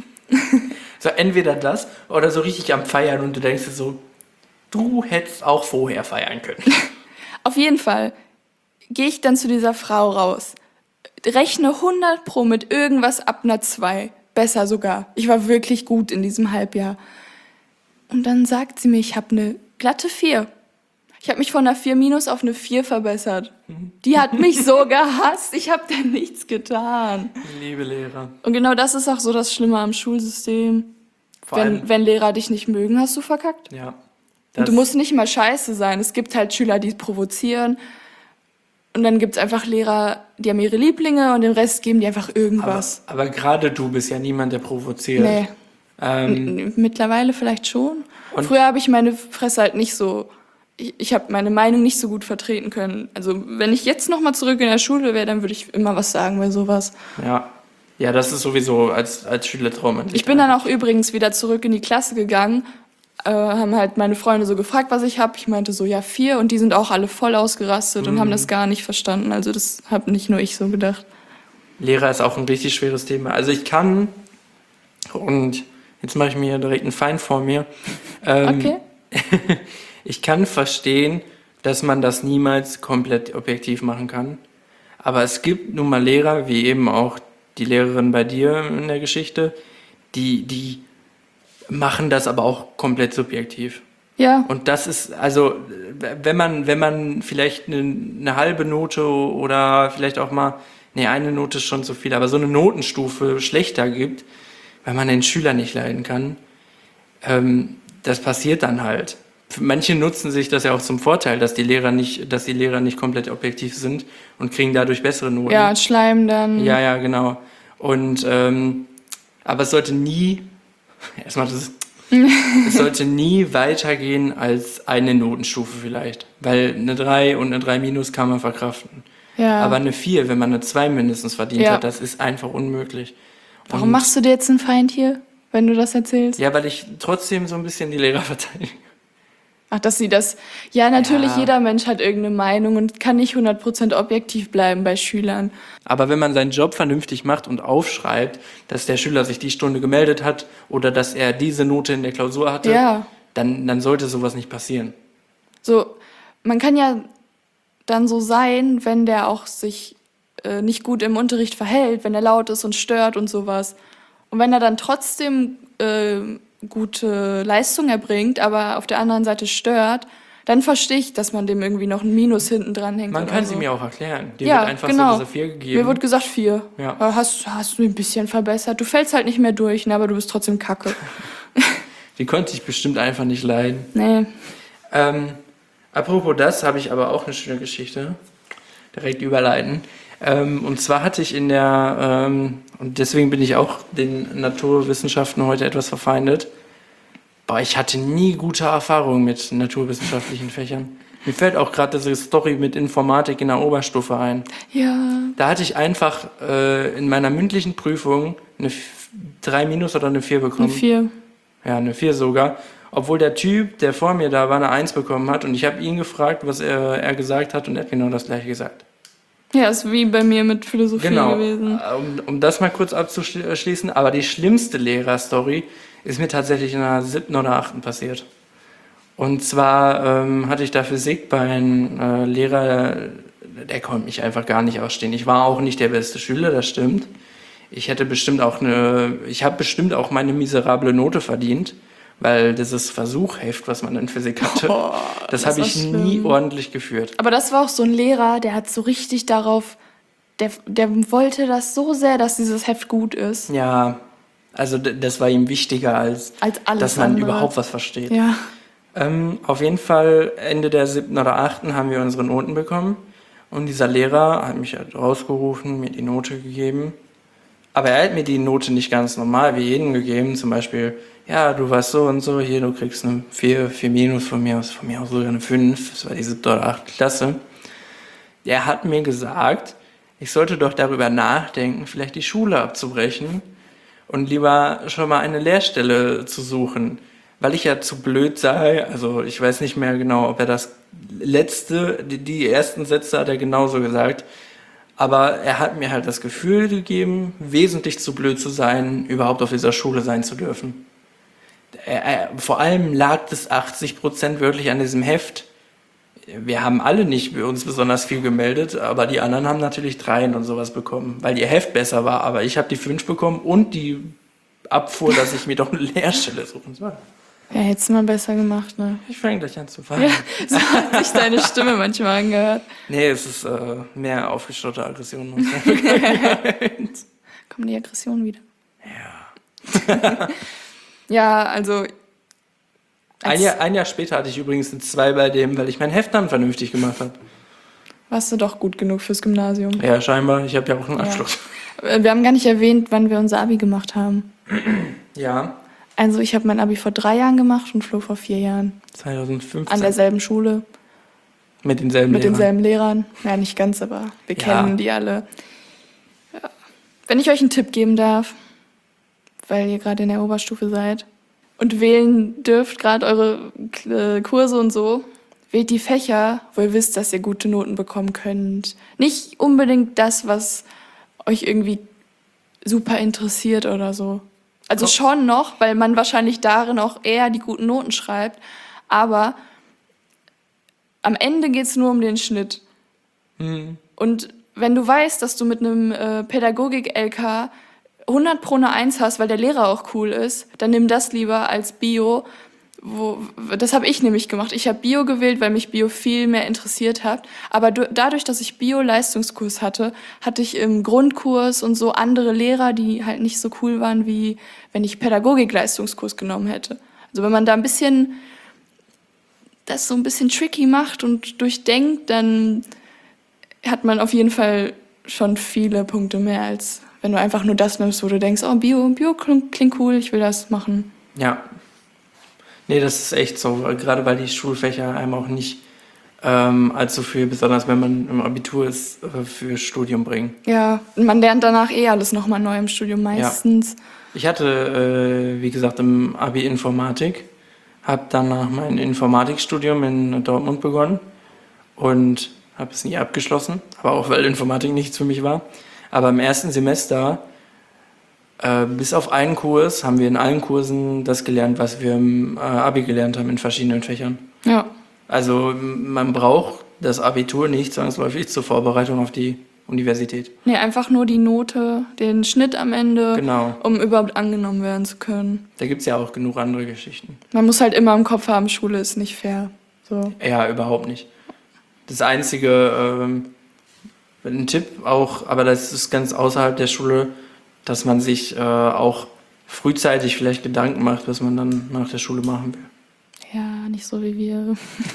So entweder das oder so richtig am Feiern und du denkst dir so, du hättest auch vorher feiern können. Auf jeden Fall gehe ich dann zu dieser Frau raus, rechne hundert pro mit irgendwas ab einer zwei, besser sogar. Ich war wirklich gut in diesem Halbjahr. Und dann sagt sie mir, ich habe eine glatte vier. Ich habe mich von einer vier minus auf eine vier verbessert. Die hat mich so gehasst, ich habe da nichts getan. Liebe Lehrer. Und genau das ist auch so das Schlimme am Schulsystem. Vor allem, Wenn, wenn Lehrer dich nicht mögen, hast du verkackt. ja. Und du das- musst nicht mal scheiße sein. Es gibt halt Schüler, die provozieren. Und dann gibt es einfach Lehrer, die haben ihre Lieblinge und den Rest geben die einfach aber, irgendwas. aber gerade du bist ja niemand, der provoziert. Nee, Ähm, n- mittlerweile vielleicht schon. Und- Früher habe ich meine Fresse halt nicht so, ich, ich habe meine Meinung nicht so gut vertreten können. Also wenn ich jetzt nochmal zurück in der Schule wäre, dann würde ich immer was sagen bei sowas. ja. Ja, das ist sowieso als, als Schülertraum. Ich bin dann auch übrigens wieder zurück in die Klasse gegangen, äh, haben halt meine Freunde so gefragt, was ich habe. Ich meinte so, ja, vier. Und die sind auch alle voll ausgerastet und haben das gar nicht verstanden. Also das habe nicht nur ich so gedacht. Lehrer ist auch ein richtig schweres Thema. Also ich kann, und jetzt mache ich mir direkt einen Feind vor mir, ähm, Okay. ich kann verstehen, dass man das niemals komplett objektiv machen kann. Aber es gibt nun mal Lehrer, wie eben auch die Lehrerin bei dir in der Geschichte, die, die machen das aber auch komplett subjektiv. Ja, Und das ist, also, wenn man, wenn man vielleicht eine, eine halbe Note oder vielleicht auch mal, nee, eine Note ist schon zu viel, aber so eine Notenstufe schlechter gibt, weil man den Schüler nicht leiden kann, ähm, das passiert dann halt. Manche nutzen sich das ja auch zum Vorteil, dass die Lehrer nicht, dass die Lehrer nicht komplett objektiv sind und kriegen dadurch bessere Noten. ja, Schleim dann. Ja, ja, genau. Und ähm, aber es sollte nie, erstmal das, es sollte nie weitergehen als eine Notenstufe vielleicht, weil eine drei und eine drei minus kann man verkraften. Ja. Aber eine vier, wenn man eine zwei mindestens verdient Ja. hat, das ist einfach unmöglich. Warum Und- machst du dir jetzt einen Feind hier, wenn du das erzählst? Ja, weil ich trotzdem so ein bisschen die Lehrer verteidige. Ach, dass sie das... Ja, natürlich, Ja. jeder Mensch hat irgendeine Meinung und kann nicht hundert Prozent objektiv bleiben bei Schülern. Aber wenn man seinen Job vernünftig macht und aufschreibt, dass der Schüler sich die Stunde gemeldet hat oder dass er diese Note in der Klausur hatte, Ja. dann, dann sollte sowas nicht passieren. So, man kann ja dann so sein, wenn der auch sich äh, nicht gut im Unterricht verhält, wenn er laut ist und stört und sowas. Und wenn er dann trotzdem äh, gute Leistung erbringt, aber auf der anderen Seite stört, dann verstehe ich, dass man dem irgendwie noch ein Minus hinten dran hängt. Man oder kann so. sie mir auch erklären. Dir Ja, wird einfach genau. so diese vier gegeben. Mir wurde gesagt vier. Ja. Ja, Hast, hast du ein bisschen verbessert. Du fällst halt nicht mehr durch, ne, aber du bist trotzdem kacke. Die konnte ich bestimmt einfach nicht leiden. Nee. Ähm, apropos das, habe ich aber auch eine schöne Geschichte. Direkt überleiten. Ähm, und zwar hatte ich in der, ähm, und deswegen bin ich auch den Naturwissenschaften heute etwas verfeindet, Boah, ich hatte nie gute Erfahrungen mit naturwissenschaftlichen Fächern. Mir fällt auch gerade diese Story mit Informatik in der Oberstufe ein. Ja. Da hatte ich einfach äh, in meiner mündlichen Prüfung eine drei minus oder eine vier Eine bekommen. vier. Ja, eine vier sogar. Obwohl der Typ, der vor mir da war, eine eins bekommen hat. Und ich habe ihn gefragt, was er, er gesagt hat. Und er hat genau das gleiche gesagt. Ja, ist wie bei mir mit Philosophie Genau. gewesen. Um, um das mal kurz abzuschließen. Aber die schlimmste Lehrerstory ist mir tatsächlich in der siebten oder achten passiert. Und zwar ähm, hatte ich da Physik bei einem äh, Lehrer, der konnte mich einfach gar nicht ausstehen. Ich war auch nicht der beste Schüler, das stimmt. Ich hätte bestimmt auch eine, ich habe bestimmt auch meine miserable Note verdient, weil dieses Versuchheft, was man in Physik hatte, Oh, das, das habe war ich schlimm. nie ordentlich geführt. Aber das war auch so ein Lehrer, der hat so richtig darauf, der, der wollte das so sehr, dass dieses Heft gut ist. Ja, also d- das war ihm wichtiger, als, Als alles dass man andere. überhaupt was versteht. Ja. Ähm, auf jeden Fall Ende der siebten oder achten haben wir unsere Noten bekommen. Und dieser Lehrer hat mich halt rausgerufen, mir die Note gegeben. Aber er hat mir die Note nicht ganz normal wie jedem gegeben. Zum Beispiel, ja, du warst so und so, hier, du kriegst eine vier, vier minus von mir aus, von mir aus sogar eine fünf. Das war die siebte oder achte Klasse. Der hat mir gesagt, ich sollte doch darüber nachdenken, vielleicht die Schule abzubrechen und lieber schon mal eine Lehrstelle zu suchen. Weil ich ja zu blöd sei, also ich weiß nicht mehr genau, ob er das letzte, die, die ersten Sätze hat er genauso gesagt, aber er hat mir halt das Gefühl gegeben, wesentlich zu blöd zu sein, überhaupt auf dieser Schule sein zu dürfen. Er, er, vor allem lag das achtzig Prozent wirklich an diesem Heft. Wir haben alle nicht bei uns besonders viel gemeldet, aber die anderen haben natürlich Dreien und sowas bekommen, weil ihr Heft besser war, aber ich habe die fünf bekommen und die Abfuhr, dass ich mir doch eine Lehrstelle suchen soll. Ja, hättest du mal besser gemacht, ne? Ich fange gleich an zu weinen. Ja, so hat sich deine Stimme manchmal angehört. Nee, es ist äh, mehr aufgestaute Aggression. Muss man sagen. Kommt die Aggression wieder. Ja. Ja, also. Ein als- Jahr, ein Jahr später hatte ich übrigens eine zwei bei dem, weil ich mein Heft dann vernünftig gemacht habe. Warst du doch gut genug fürs Gymnasium. Ja, scheinbar. Ich habe ja auch einen Ja. Abschluss. Äh, Wir haben gar nicht erwähnt, wann wir unser Abi gemacht haben. Ja, Also ich habe mein Abi vor drei Jahren gemacht und Flo vor vier Jahren. zwanzig fünfzehn. An derselben Schule, Mit denselben mit Lehrern. denselben Lehrern. Ja, nicht ganz, aber wir Ja. kennen die alle. Ja. Wenn ich euch einen Tipp geben darf, weil ihr gerade in der Oberstufe seid und wählen dürft, gerade eure äh, Kurse und so, wählt die Fächer, wo ihr wisst, dass ihr gute Noten bekommen könnt. Nicht unbedingt das, was euch irgendwie super interessiert oder so. Also Oh. schon noch, weil man wahrscheinlich darin auch eher die guten Noten schreibt. Aber am Ende geht es nur um den Schnitt. Hm. Und wenn du weißt, dass du mit einem äh, Pädagogik-L K hundert pro eine eins hast, weil der Lehrer auch cool ist, dann nimm das lieber als Bio. Wo, das habe ich nämlich gemacht. Ich habe Bio gewählt, weil mich Bio viel mehr interessiert hat. Aber du, dadurch, dass ich Bio-Leistungskurs hatte, hatte ich im Grundkurs und so andere Lehrer, die halt nicht so cool waren, wie wenn ich Pädagogik-Leistungskurs genommen hätte. Also wenn man da ein bisschen das so ein bisschen tricky macht und durchdenkt, dann hat man auf jeden Fall schon viele Punkte mehr, als wenn du einfach nur das nimmst, wo du denkst, oh, Bio, Bio klingt, klingt cool, ich will das machen. Ja. Nee, das ist echt so, weil- gerade weil die Schulfächer einem auch nicht ähm, allzu viel, besonders wenn man im Abitur ist, äh, für Studium bringen. Ja, und man lernt danach eh alles nochmal neu im Studium meistens. Ich hatte, äh, wie gesagt, im Abi Informatik, habe danach mein Informatikstudium in Dortmund begonnen und habe es nie abgeschlossen, aber auch weil Informatik nichts für mich war. Aber im ersten Semester, äh, bis auf einen Kurs, haben wir in allen Kursen das gelernt, was wir im äh, Abi gelernt haben, in verschiedenen Fächern. Ja. Also m- man braucht das Abitur nicht zwangsläufig zur Vorbereitung auf die Universität. Nee, einfach nur die Note, den Schnitt am Ende, Genau. um überhaupt angenommen werden zu können. Da gibt es ja auch genug andere Geschichten. Man muss halt immer im Kopf haben, Schule ist nicht fair. So. Ja, überhaupt nicht. Das einzige, ähm, ein Tipp auch, aber das ist ganz außerhalb der Schule, dass man sich äh, auch frühzeitig vielleicht Gedanken macht, was man dann nach der Schule machen will. Ja, nicht so wie wir.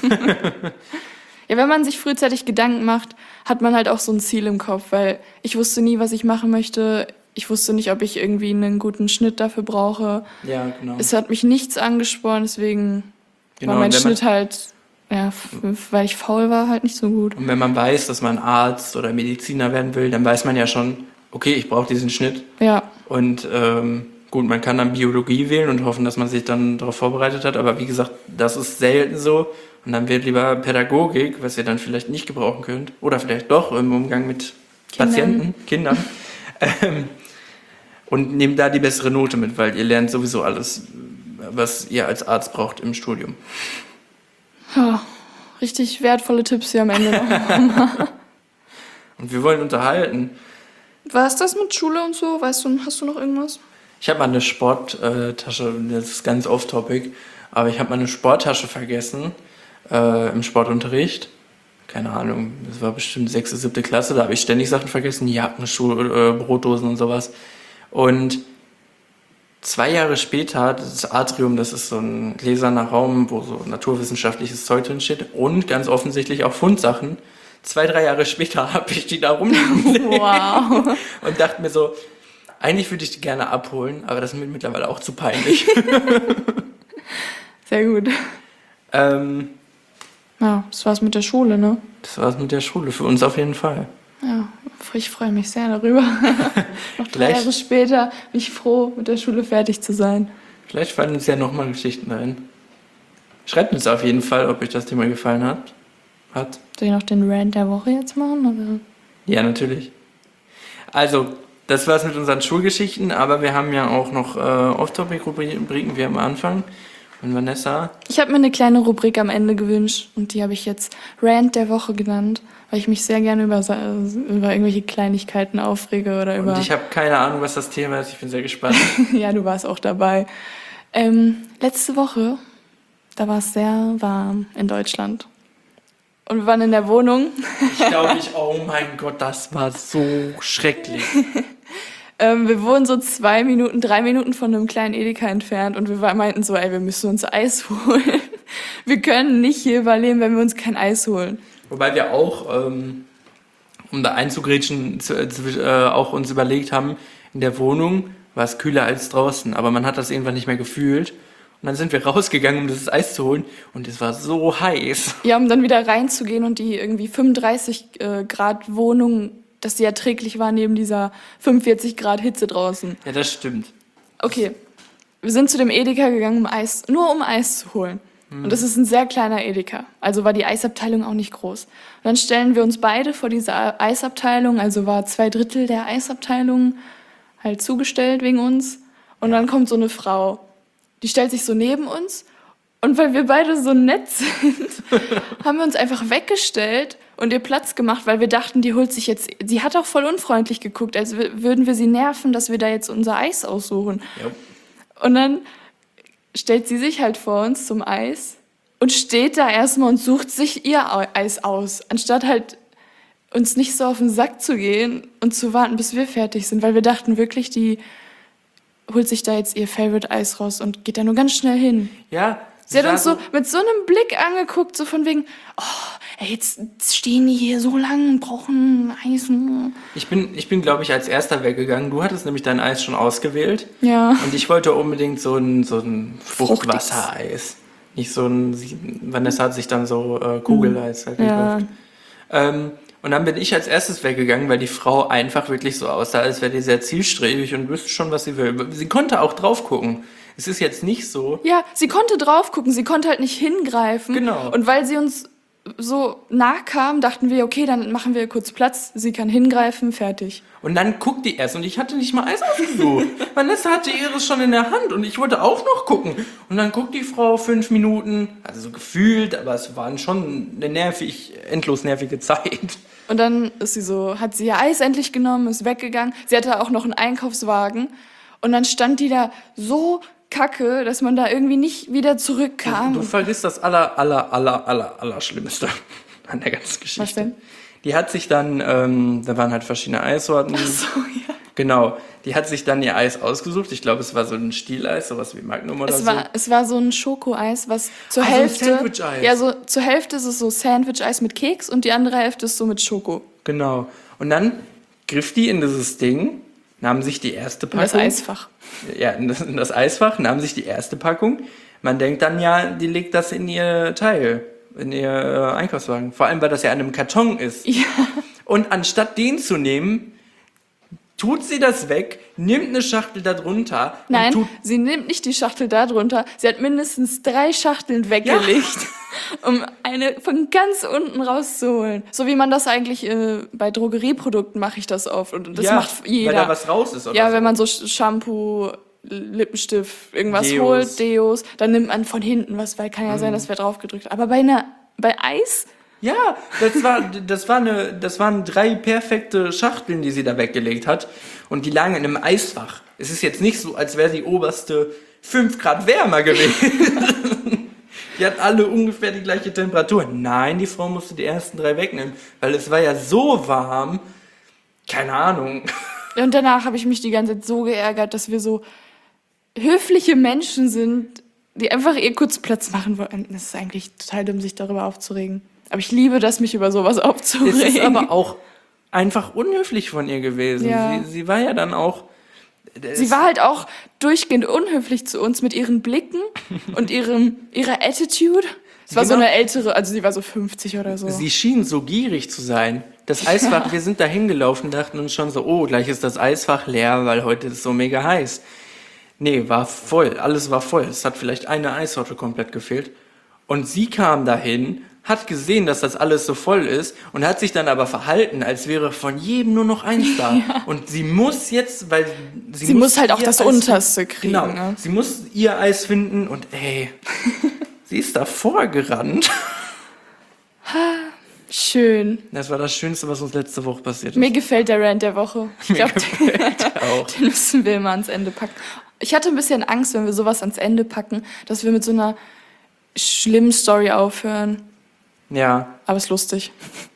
Ja, wenn man sich frühzeitig Gedanken macht, hat man halt auch so ein Ziel im Kopf, weil ich wusste nie, was ich machen möchte ich wusste nicht, ob ich irgendwie einen guten Schnitt dafür brauche. Ja, genau. Es hat mich nichts angespornt, deswegen Genau, war mein und wenn man- Schnitt halt, ja, f- weil ich faul war, halt nicht so gut. Und wenn man weiß, dass man Arzt oder Mediziner werden will, dann weiß man ja schon, okay, ich brauche diesen Schnitt. Ja, Und ähm, gut, man kann dann Biologie wählen und hoffen, dass man sich dann darauf vorbereitet hat. Aber wie gesagt, das ist selten so. Und dann wird lieber Pädagogik, was ihr dann vielleicht nicht gebrauchen könnt. Oder vielleicht doch im Umgang mit Kindern. Patienten, Kindern. ähm, und nehmt da die bessere Note mit, weil ihr lernt sowieso alles, was ihr als Arzt braucht im Studium. ja, richtig wertvolle Tipps hier am Ende noch. Und wir wollen unterhalten. War es das mit Schule und so? Weißt du, hast du noch irgendwas? Ich habe mal eine Sporttasche, das ist ganz off-topic, aber ich habe mal eine Sporttasche vergessen äh, im Sportunterricht. Keine Ahnung, das war bestimmt sechste, siebte Klasse, da habe ich ständig Sachen vergessen, Jacken, Schuhe, äh, Brotdosen und sowas. Und zwei Jahre später, das Atrium, das ist so ein gläserner Raum, wo so naturwissenschaftliches Zeug drin steht und ganz offensichtlich auch Fundsachen. Zwei, drei Jahre später habe ich die da rumliegen sehen Wow. und dachte mir so, eigentlich würde ich die gerne abholen, aber das ist mir mittlerweile auch zu peinlich. Sehr gut. ähm, Ja, das war's mit der Schule, ne? das war's mit der Schule, für uns auf jeden Fall. Ja, ich freue mich sehr darüber. Noch drei Vielleicht- Jahre später bin ich froh, mit der Schule fertig zu sein. Vielleicht fallen uns ja nochmal Geschichten ein. Schreibt uns auf jeden Fall, ob euch das Thema gefallen hat. hat. Soll ich noch den Rant der Woche jetzt machen? Oder? Ja, natürlich. Also, das war's mit unseren Schulgeschichten, aber wir haben ja auch noch äh, Off-Topic-Rubriken wie am Anfang. Und Vanessa, Ich habe mir eine kleine Rubrik am Ende gewünscht und die habe ich jetzt Rant der Woche genannt, weil ich mich sehr gerne über, sa- über irgendwelche Kleinigkeiten aufrege oder über... und ich habe keine Ahnung, was das Thema ist. Ich bin sehr gespannt. Ja, du warst auch dabei. Ähm, letzte Woche, da war es sehr warm in Deutschland. Und wir waren in der Wohnung. Ich glaube, ich, oh mein Gott, das war so schrecklich. Ähm, wir wohnen so zwei Minuten, drei Minuten von einem kleinen Edeka entfernt und wir war- meinten so, ey, wir müssen uns Eis holen. Wir können nicht hier überleben, wenn wir uns kein Eis holen. Wobei wir auch, ähm, um da einzugrätschen, zu, zu, äh, auch uns überlegt haben, in der Wohnung war es kühler als draußen, aber man hat das irgendwann nicht mehr gefühlt. Und dann sind wir rausgegangen, um das Eis zu holen und es war so heiß. Ja, um dann wieder reinzugehen und die irgendwie fünfunddreißig äh, Grad Wohnung, dass die erträglich war neben dieser fünfundvierzig Grad Hitze draußen. Ja, das stimmt. Okay, wir sind zu dem Edeka gegangen, um Eis, nur um Eis zu holen. Und das ist ein sehr kleiner Edeka. Also war die Eisabteilung auch nicht groß. Und dann stellen wir uns beide vor diese Eisabteilung, also war zwei Drittel der Eisabteilung halt zugestellt wegen uns. Und dann kommt so eine Frau, die stellt sich so neben uns. Und weil wir beide so nett sind, haben wir uns einfach weggestellt und ihr Platz gemacht, weil wir dachten, die holt sich jetzt, sie hat auch voll unfreundlich geguckt, als wür- würden wir sie nerven, dass wir da jetzt unser Eis aussuchen. Ja. Und dann stellt sie sich halt vor uns zum Eis und steht da erstmal und sucht sich ihr Au- Eis aus, anstatt halt uns nicht so auf den Sack zu gehen und zu warten, bis wir fertig sind, weil wir dachten wirklich, die holt sich da jetzt ihr Favorite Eis raus und geht da nur ganz schnell hin. Ja. Sie hat war uns so mit so einem Blick angeguckt, so von wegen, oh, ey, jetzt stehen die hier so lang und brauchen Eis. Ich bin, ich bin glaube ich, als erster weggegangen. Du hattest nämlich dein Eis schon ausgewählt. Ja. Und ich wollte unbedingt so ein, so ein Fruchtwassereis. Nicht so ein, sie- Vanessa hat sich dann so äh, Kugeleis halt Ja. gekauft. Ähm, und dann bin ich als erstes weggegangen, weil die Frau einfach wirklich so aussah, als wäre die sehr zielstrebig und wüsste schon, was sie will. Sie konnte auch drauf gucken. Es ist jetzt nicht so. Ja, sie konnte drauf gucken, sie konnte halt nicht hingreifen. Genau. Und weil sie uns so nah kam, dachten wir, okay, dann machen wir kurz Platz, sie kann hingreifen, fertig. Und dann guckt die erst und ich hatte nicht mal Eis ausgesucht. Vanessa hatte ihres schon in der Hand und ich wollte auch noch gucken. Und dann guckt die Frau fünf Minuten, also so gefühlt, aber es waren schon eine nervig, endlos nervige Zeit. Und dann ist sie so, hat sie ihr Eis endlich genommen, ist weggegangen. Sie hatte auch noch einen Einkaufswagen. Und dann stand die da so kacke, dass man da irgendwie nicht wieder zurückkam. Du vergisst das aller, aller, aller, aller, aller Schlimmste an der ganzen Geschichte. Was denn? Die hat sich dann, ähm, da waren halt verschiedene Eissorten. So, ja. Genau. Die hat sich dann ihr Eis ausgesucht. Ich glaube, es war so ein Stieleis, sowas wie Magnum oder Es so. war, es war so ein Schokoeis, was zur Ah, so ein Hälfte. Sandwich-Eis. Ja, so zur Hälfte ist es so Sandwich-Eis mit Keks und die andere Hälfte ist so mit Schoko. Genau. Und dann griff die in dieses Ding, nahmen sich die erste In Packung. das Eisfach. Ja, in das, in das Eisfach, nahmen sich die erste Packung. Man denkt dann ja, die legt das in ihr Teil, in ihr äh, Einkaufswagen. Vor allem, weil das ja in einem Karton ist. Ja. Und anstatt den zu nehmen, tut sie das weg, nimmt eine Schachtel darunter. Nein, und tut sie nimmt nicht die Schachtel da drunter. Sie hat mindestens drei Schachteln weggelegt, um eine von ganz unten rauszuholen. So wie man das eigentlich äh, bei Drogerieprodukten mache ich das oft. Und das ja, macht jeder. weil da was raus ist oder ja, so. wenn man so Shampoo, Lippenstift, irgendwas Deos. holt, Deos, dann nimmt man von hinten was, weil kann ja sein, dass wer drauf gedrückt hat. Aber bei einer, bei Eis, Ja, das war, das war eine, das waren drei perfekte Schachteln, die sie da weggelegt hat. Und die lagen in einem Eisfach. Es ist jetzt nicht so, als wäre die oberste fünf Grad wärmer gewesen. Die hatten alle ungefähr die gleiche Temperatur. Nein, die Frau musste die ersten drei wegnehmen, weil es war ja so warm. Keine Ahnung. und danach habe ich mich die ganze Zeit so geärgert, dass wir so höfliche Menschen sind, die einfach ihr kurz Platz machen wollen. Das ist eigentlich total dumm, sich darüber aufzuregen. Aber ich liebe das, mich über sowas aufzuregen. Es ist aber auch einfach unhöflich von ihr gewesen. Ja. Sie, sie war ja dann auch... Sie war halt auch durchgehend unhöflich zu uns mit ihren Blicken und ihrem, ihrer Attitude. Es war so Genau. eine ältere, also sie war so fünfzig oder so. Sie schien so gierig zu sein. Das Eisfach, wir sind da hingelaufen, dachten uns schon so, oh, gleich ist das Eisfach leer, weil heute ist es so mega heiß. Nee, war voll, alles war voll. Es hat vielleicht eine Eissorte komplett gefehlt. Und sie kam dahin, hat gesehen, dass das alles so voll ist und hat sich dann aber verhalten, als wäre von jedem nur noch eins da. Und sie muss jetzt, weil sie, Sie muss halt auch ihr das Eis Unterste finden. kriegen, Genau, ne? sie muss ihr Eis finden und ey, sie ist davor gerannt. Schön. Das war das Schönste, was uns letzte Woche passiert ist. Mir gefällt der Rant der Woche. Ich Mir glaube, gefällt er auch. den müssen wir immer ans Ende packen. Ich hatte ein bisschen Angst, wenn wir sowas ans Ende packen, dass wir mit so einer schlimmen Story aufhören. Ja, Aber es ist lustig.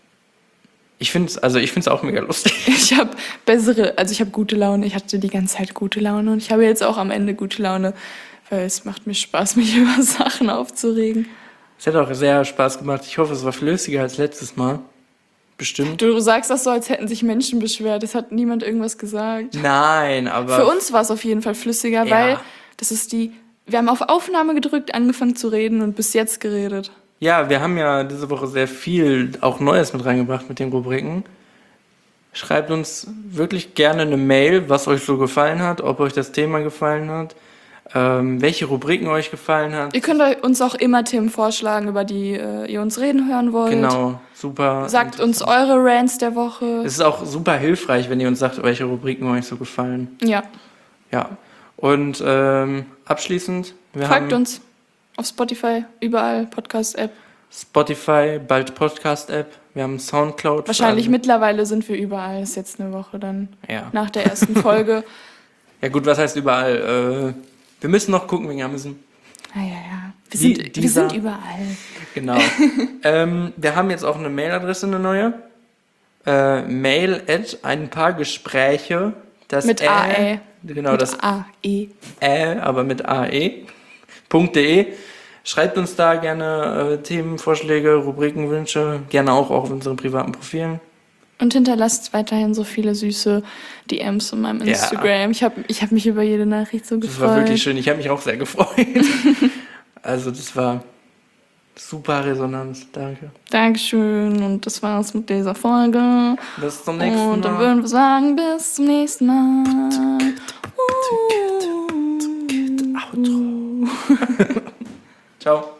ich finde es also ich find's auch mega lustig. Ich habe bessere, also ich habe gute Laune. Ich hatte die ganze Zeit gute Laune und ich habe jetzt auch am Ende gute Laune, weil es macht mir Spaß, mich über Sachen aufzuregen. Es hat auch sehr Spaß gemacht. Ich hoffe, es war flüssiger als letztes Mal. Bestimmt. Du sagst das so, als hätten sich Menschen beschwert. Es hat niemand irgendwas gesagt. Nein, aber... Für uns war es auf jeden Fall flüssiger, Ja. weil das ist die. Wir haben auf Aufnahme gedrückt, angefangen zu reden und bis jetzt geredet. Ja, wir haben ja diese Woche sehr viel auch Neues mit reingebracht mit den Rubriken. Schreibt uns wirklich gerne eine Mail, was euch so gefallen hat, ob euch das Thema gefallen hat, ähm, welche Rubriken euch gefallen hat. Ihr könnt uns auch immer Themen vorschlagen, über die äh, ihr uns reden hören wollt. Genau, super. Sagt uns eure Rants der Woche. Es ist auch super hilfreich, wenn ihr uns sagt, welche Rubriken euch so gefallen. Ja, Ja. Und ähm, abschließend, wir folgt haben uns auf Spotify, überall, Podcast-App. Spotify, bald Podcast-App, wir haben Soundcloud. für Wahrscheinlich alle. mittlerweile sind wir überall. Ist jetzt eine Woche dann Ja. nach der ersten Folge. Ja gut, was heißt überall? Äh, wir müssen noch gucken wegen Amazon. Ah, ja, ja. Wir Die- sind, wir dieser- sind überall. Genau. ähm, wir haben jetzt auch eine Mailadresse, eine neue. Äh, mail at ein paar Gespräche. Das Mit Ä, A E. Genau, Mit das A, E. Ä, aber mit A E. .de. Schreibt uns da gerne äh, Themenvorschläge, Rubrikenwünsche, gerne auch, auch auf unseren privaten Profilen. Und hinterlasst weiterhin so viele süße D Ms in meinem Ja. Instagram. Ich habe ich hab mich über jede Nachricht so Das gefreut. war wirklich schön. Ich habe mich auch sehr gefreut. Also das war super Resonanz. Danke. Dankeschön. Und das war's mit dieser Folge. Bis zum nächsten Und dann Mal. würden wir sagen, bis zum nächsten Mal. Outro. Ciao.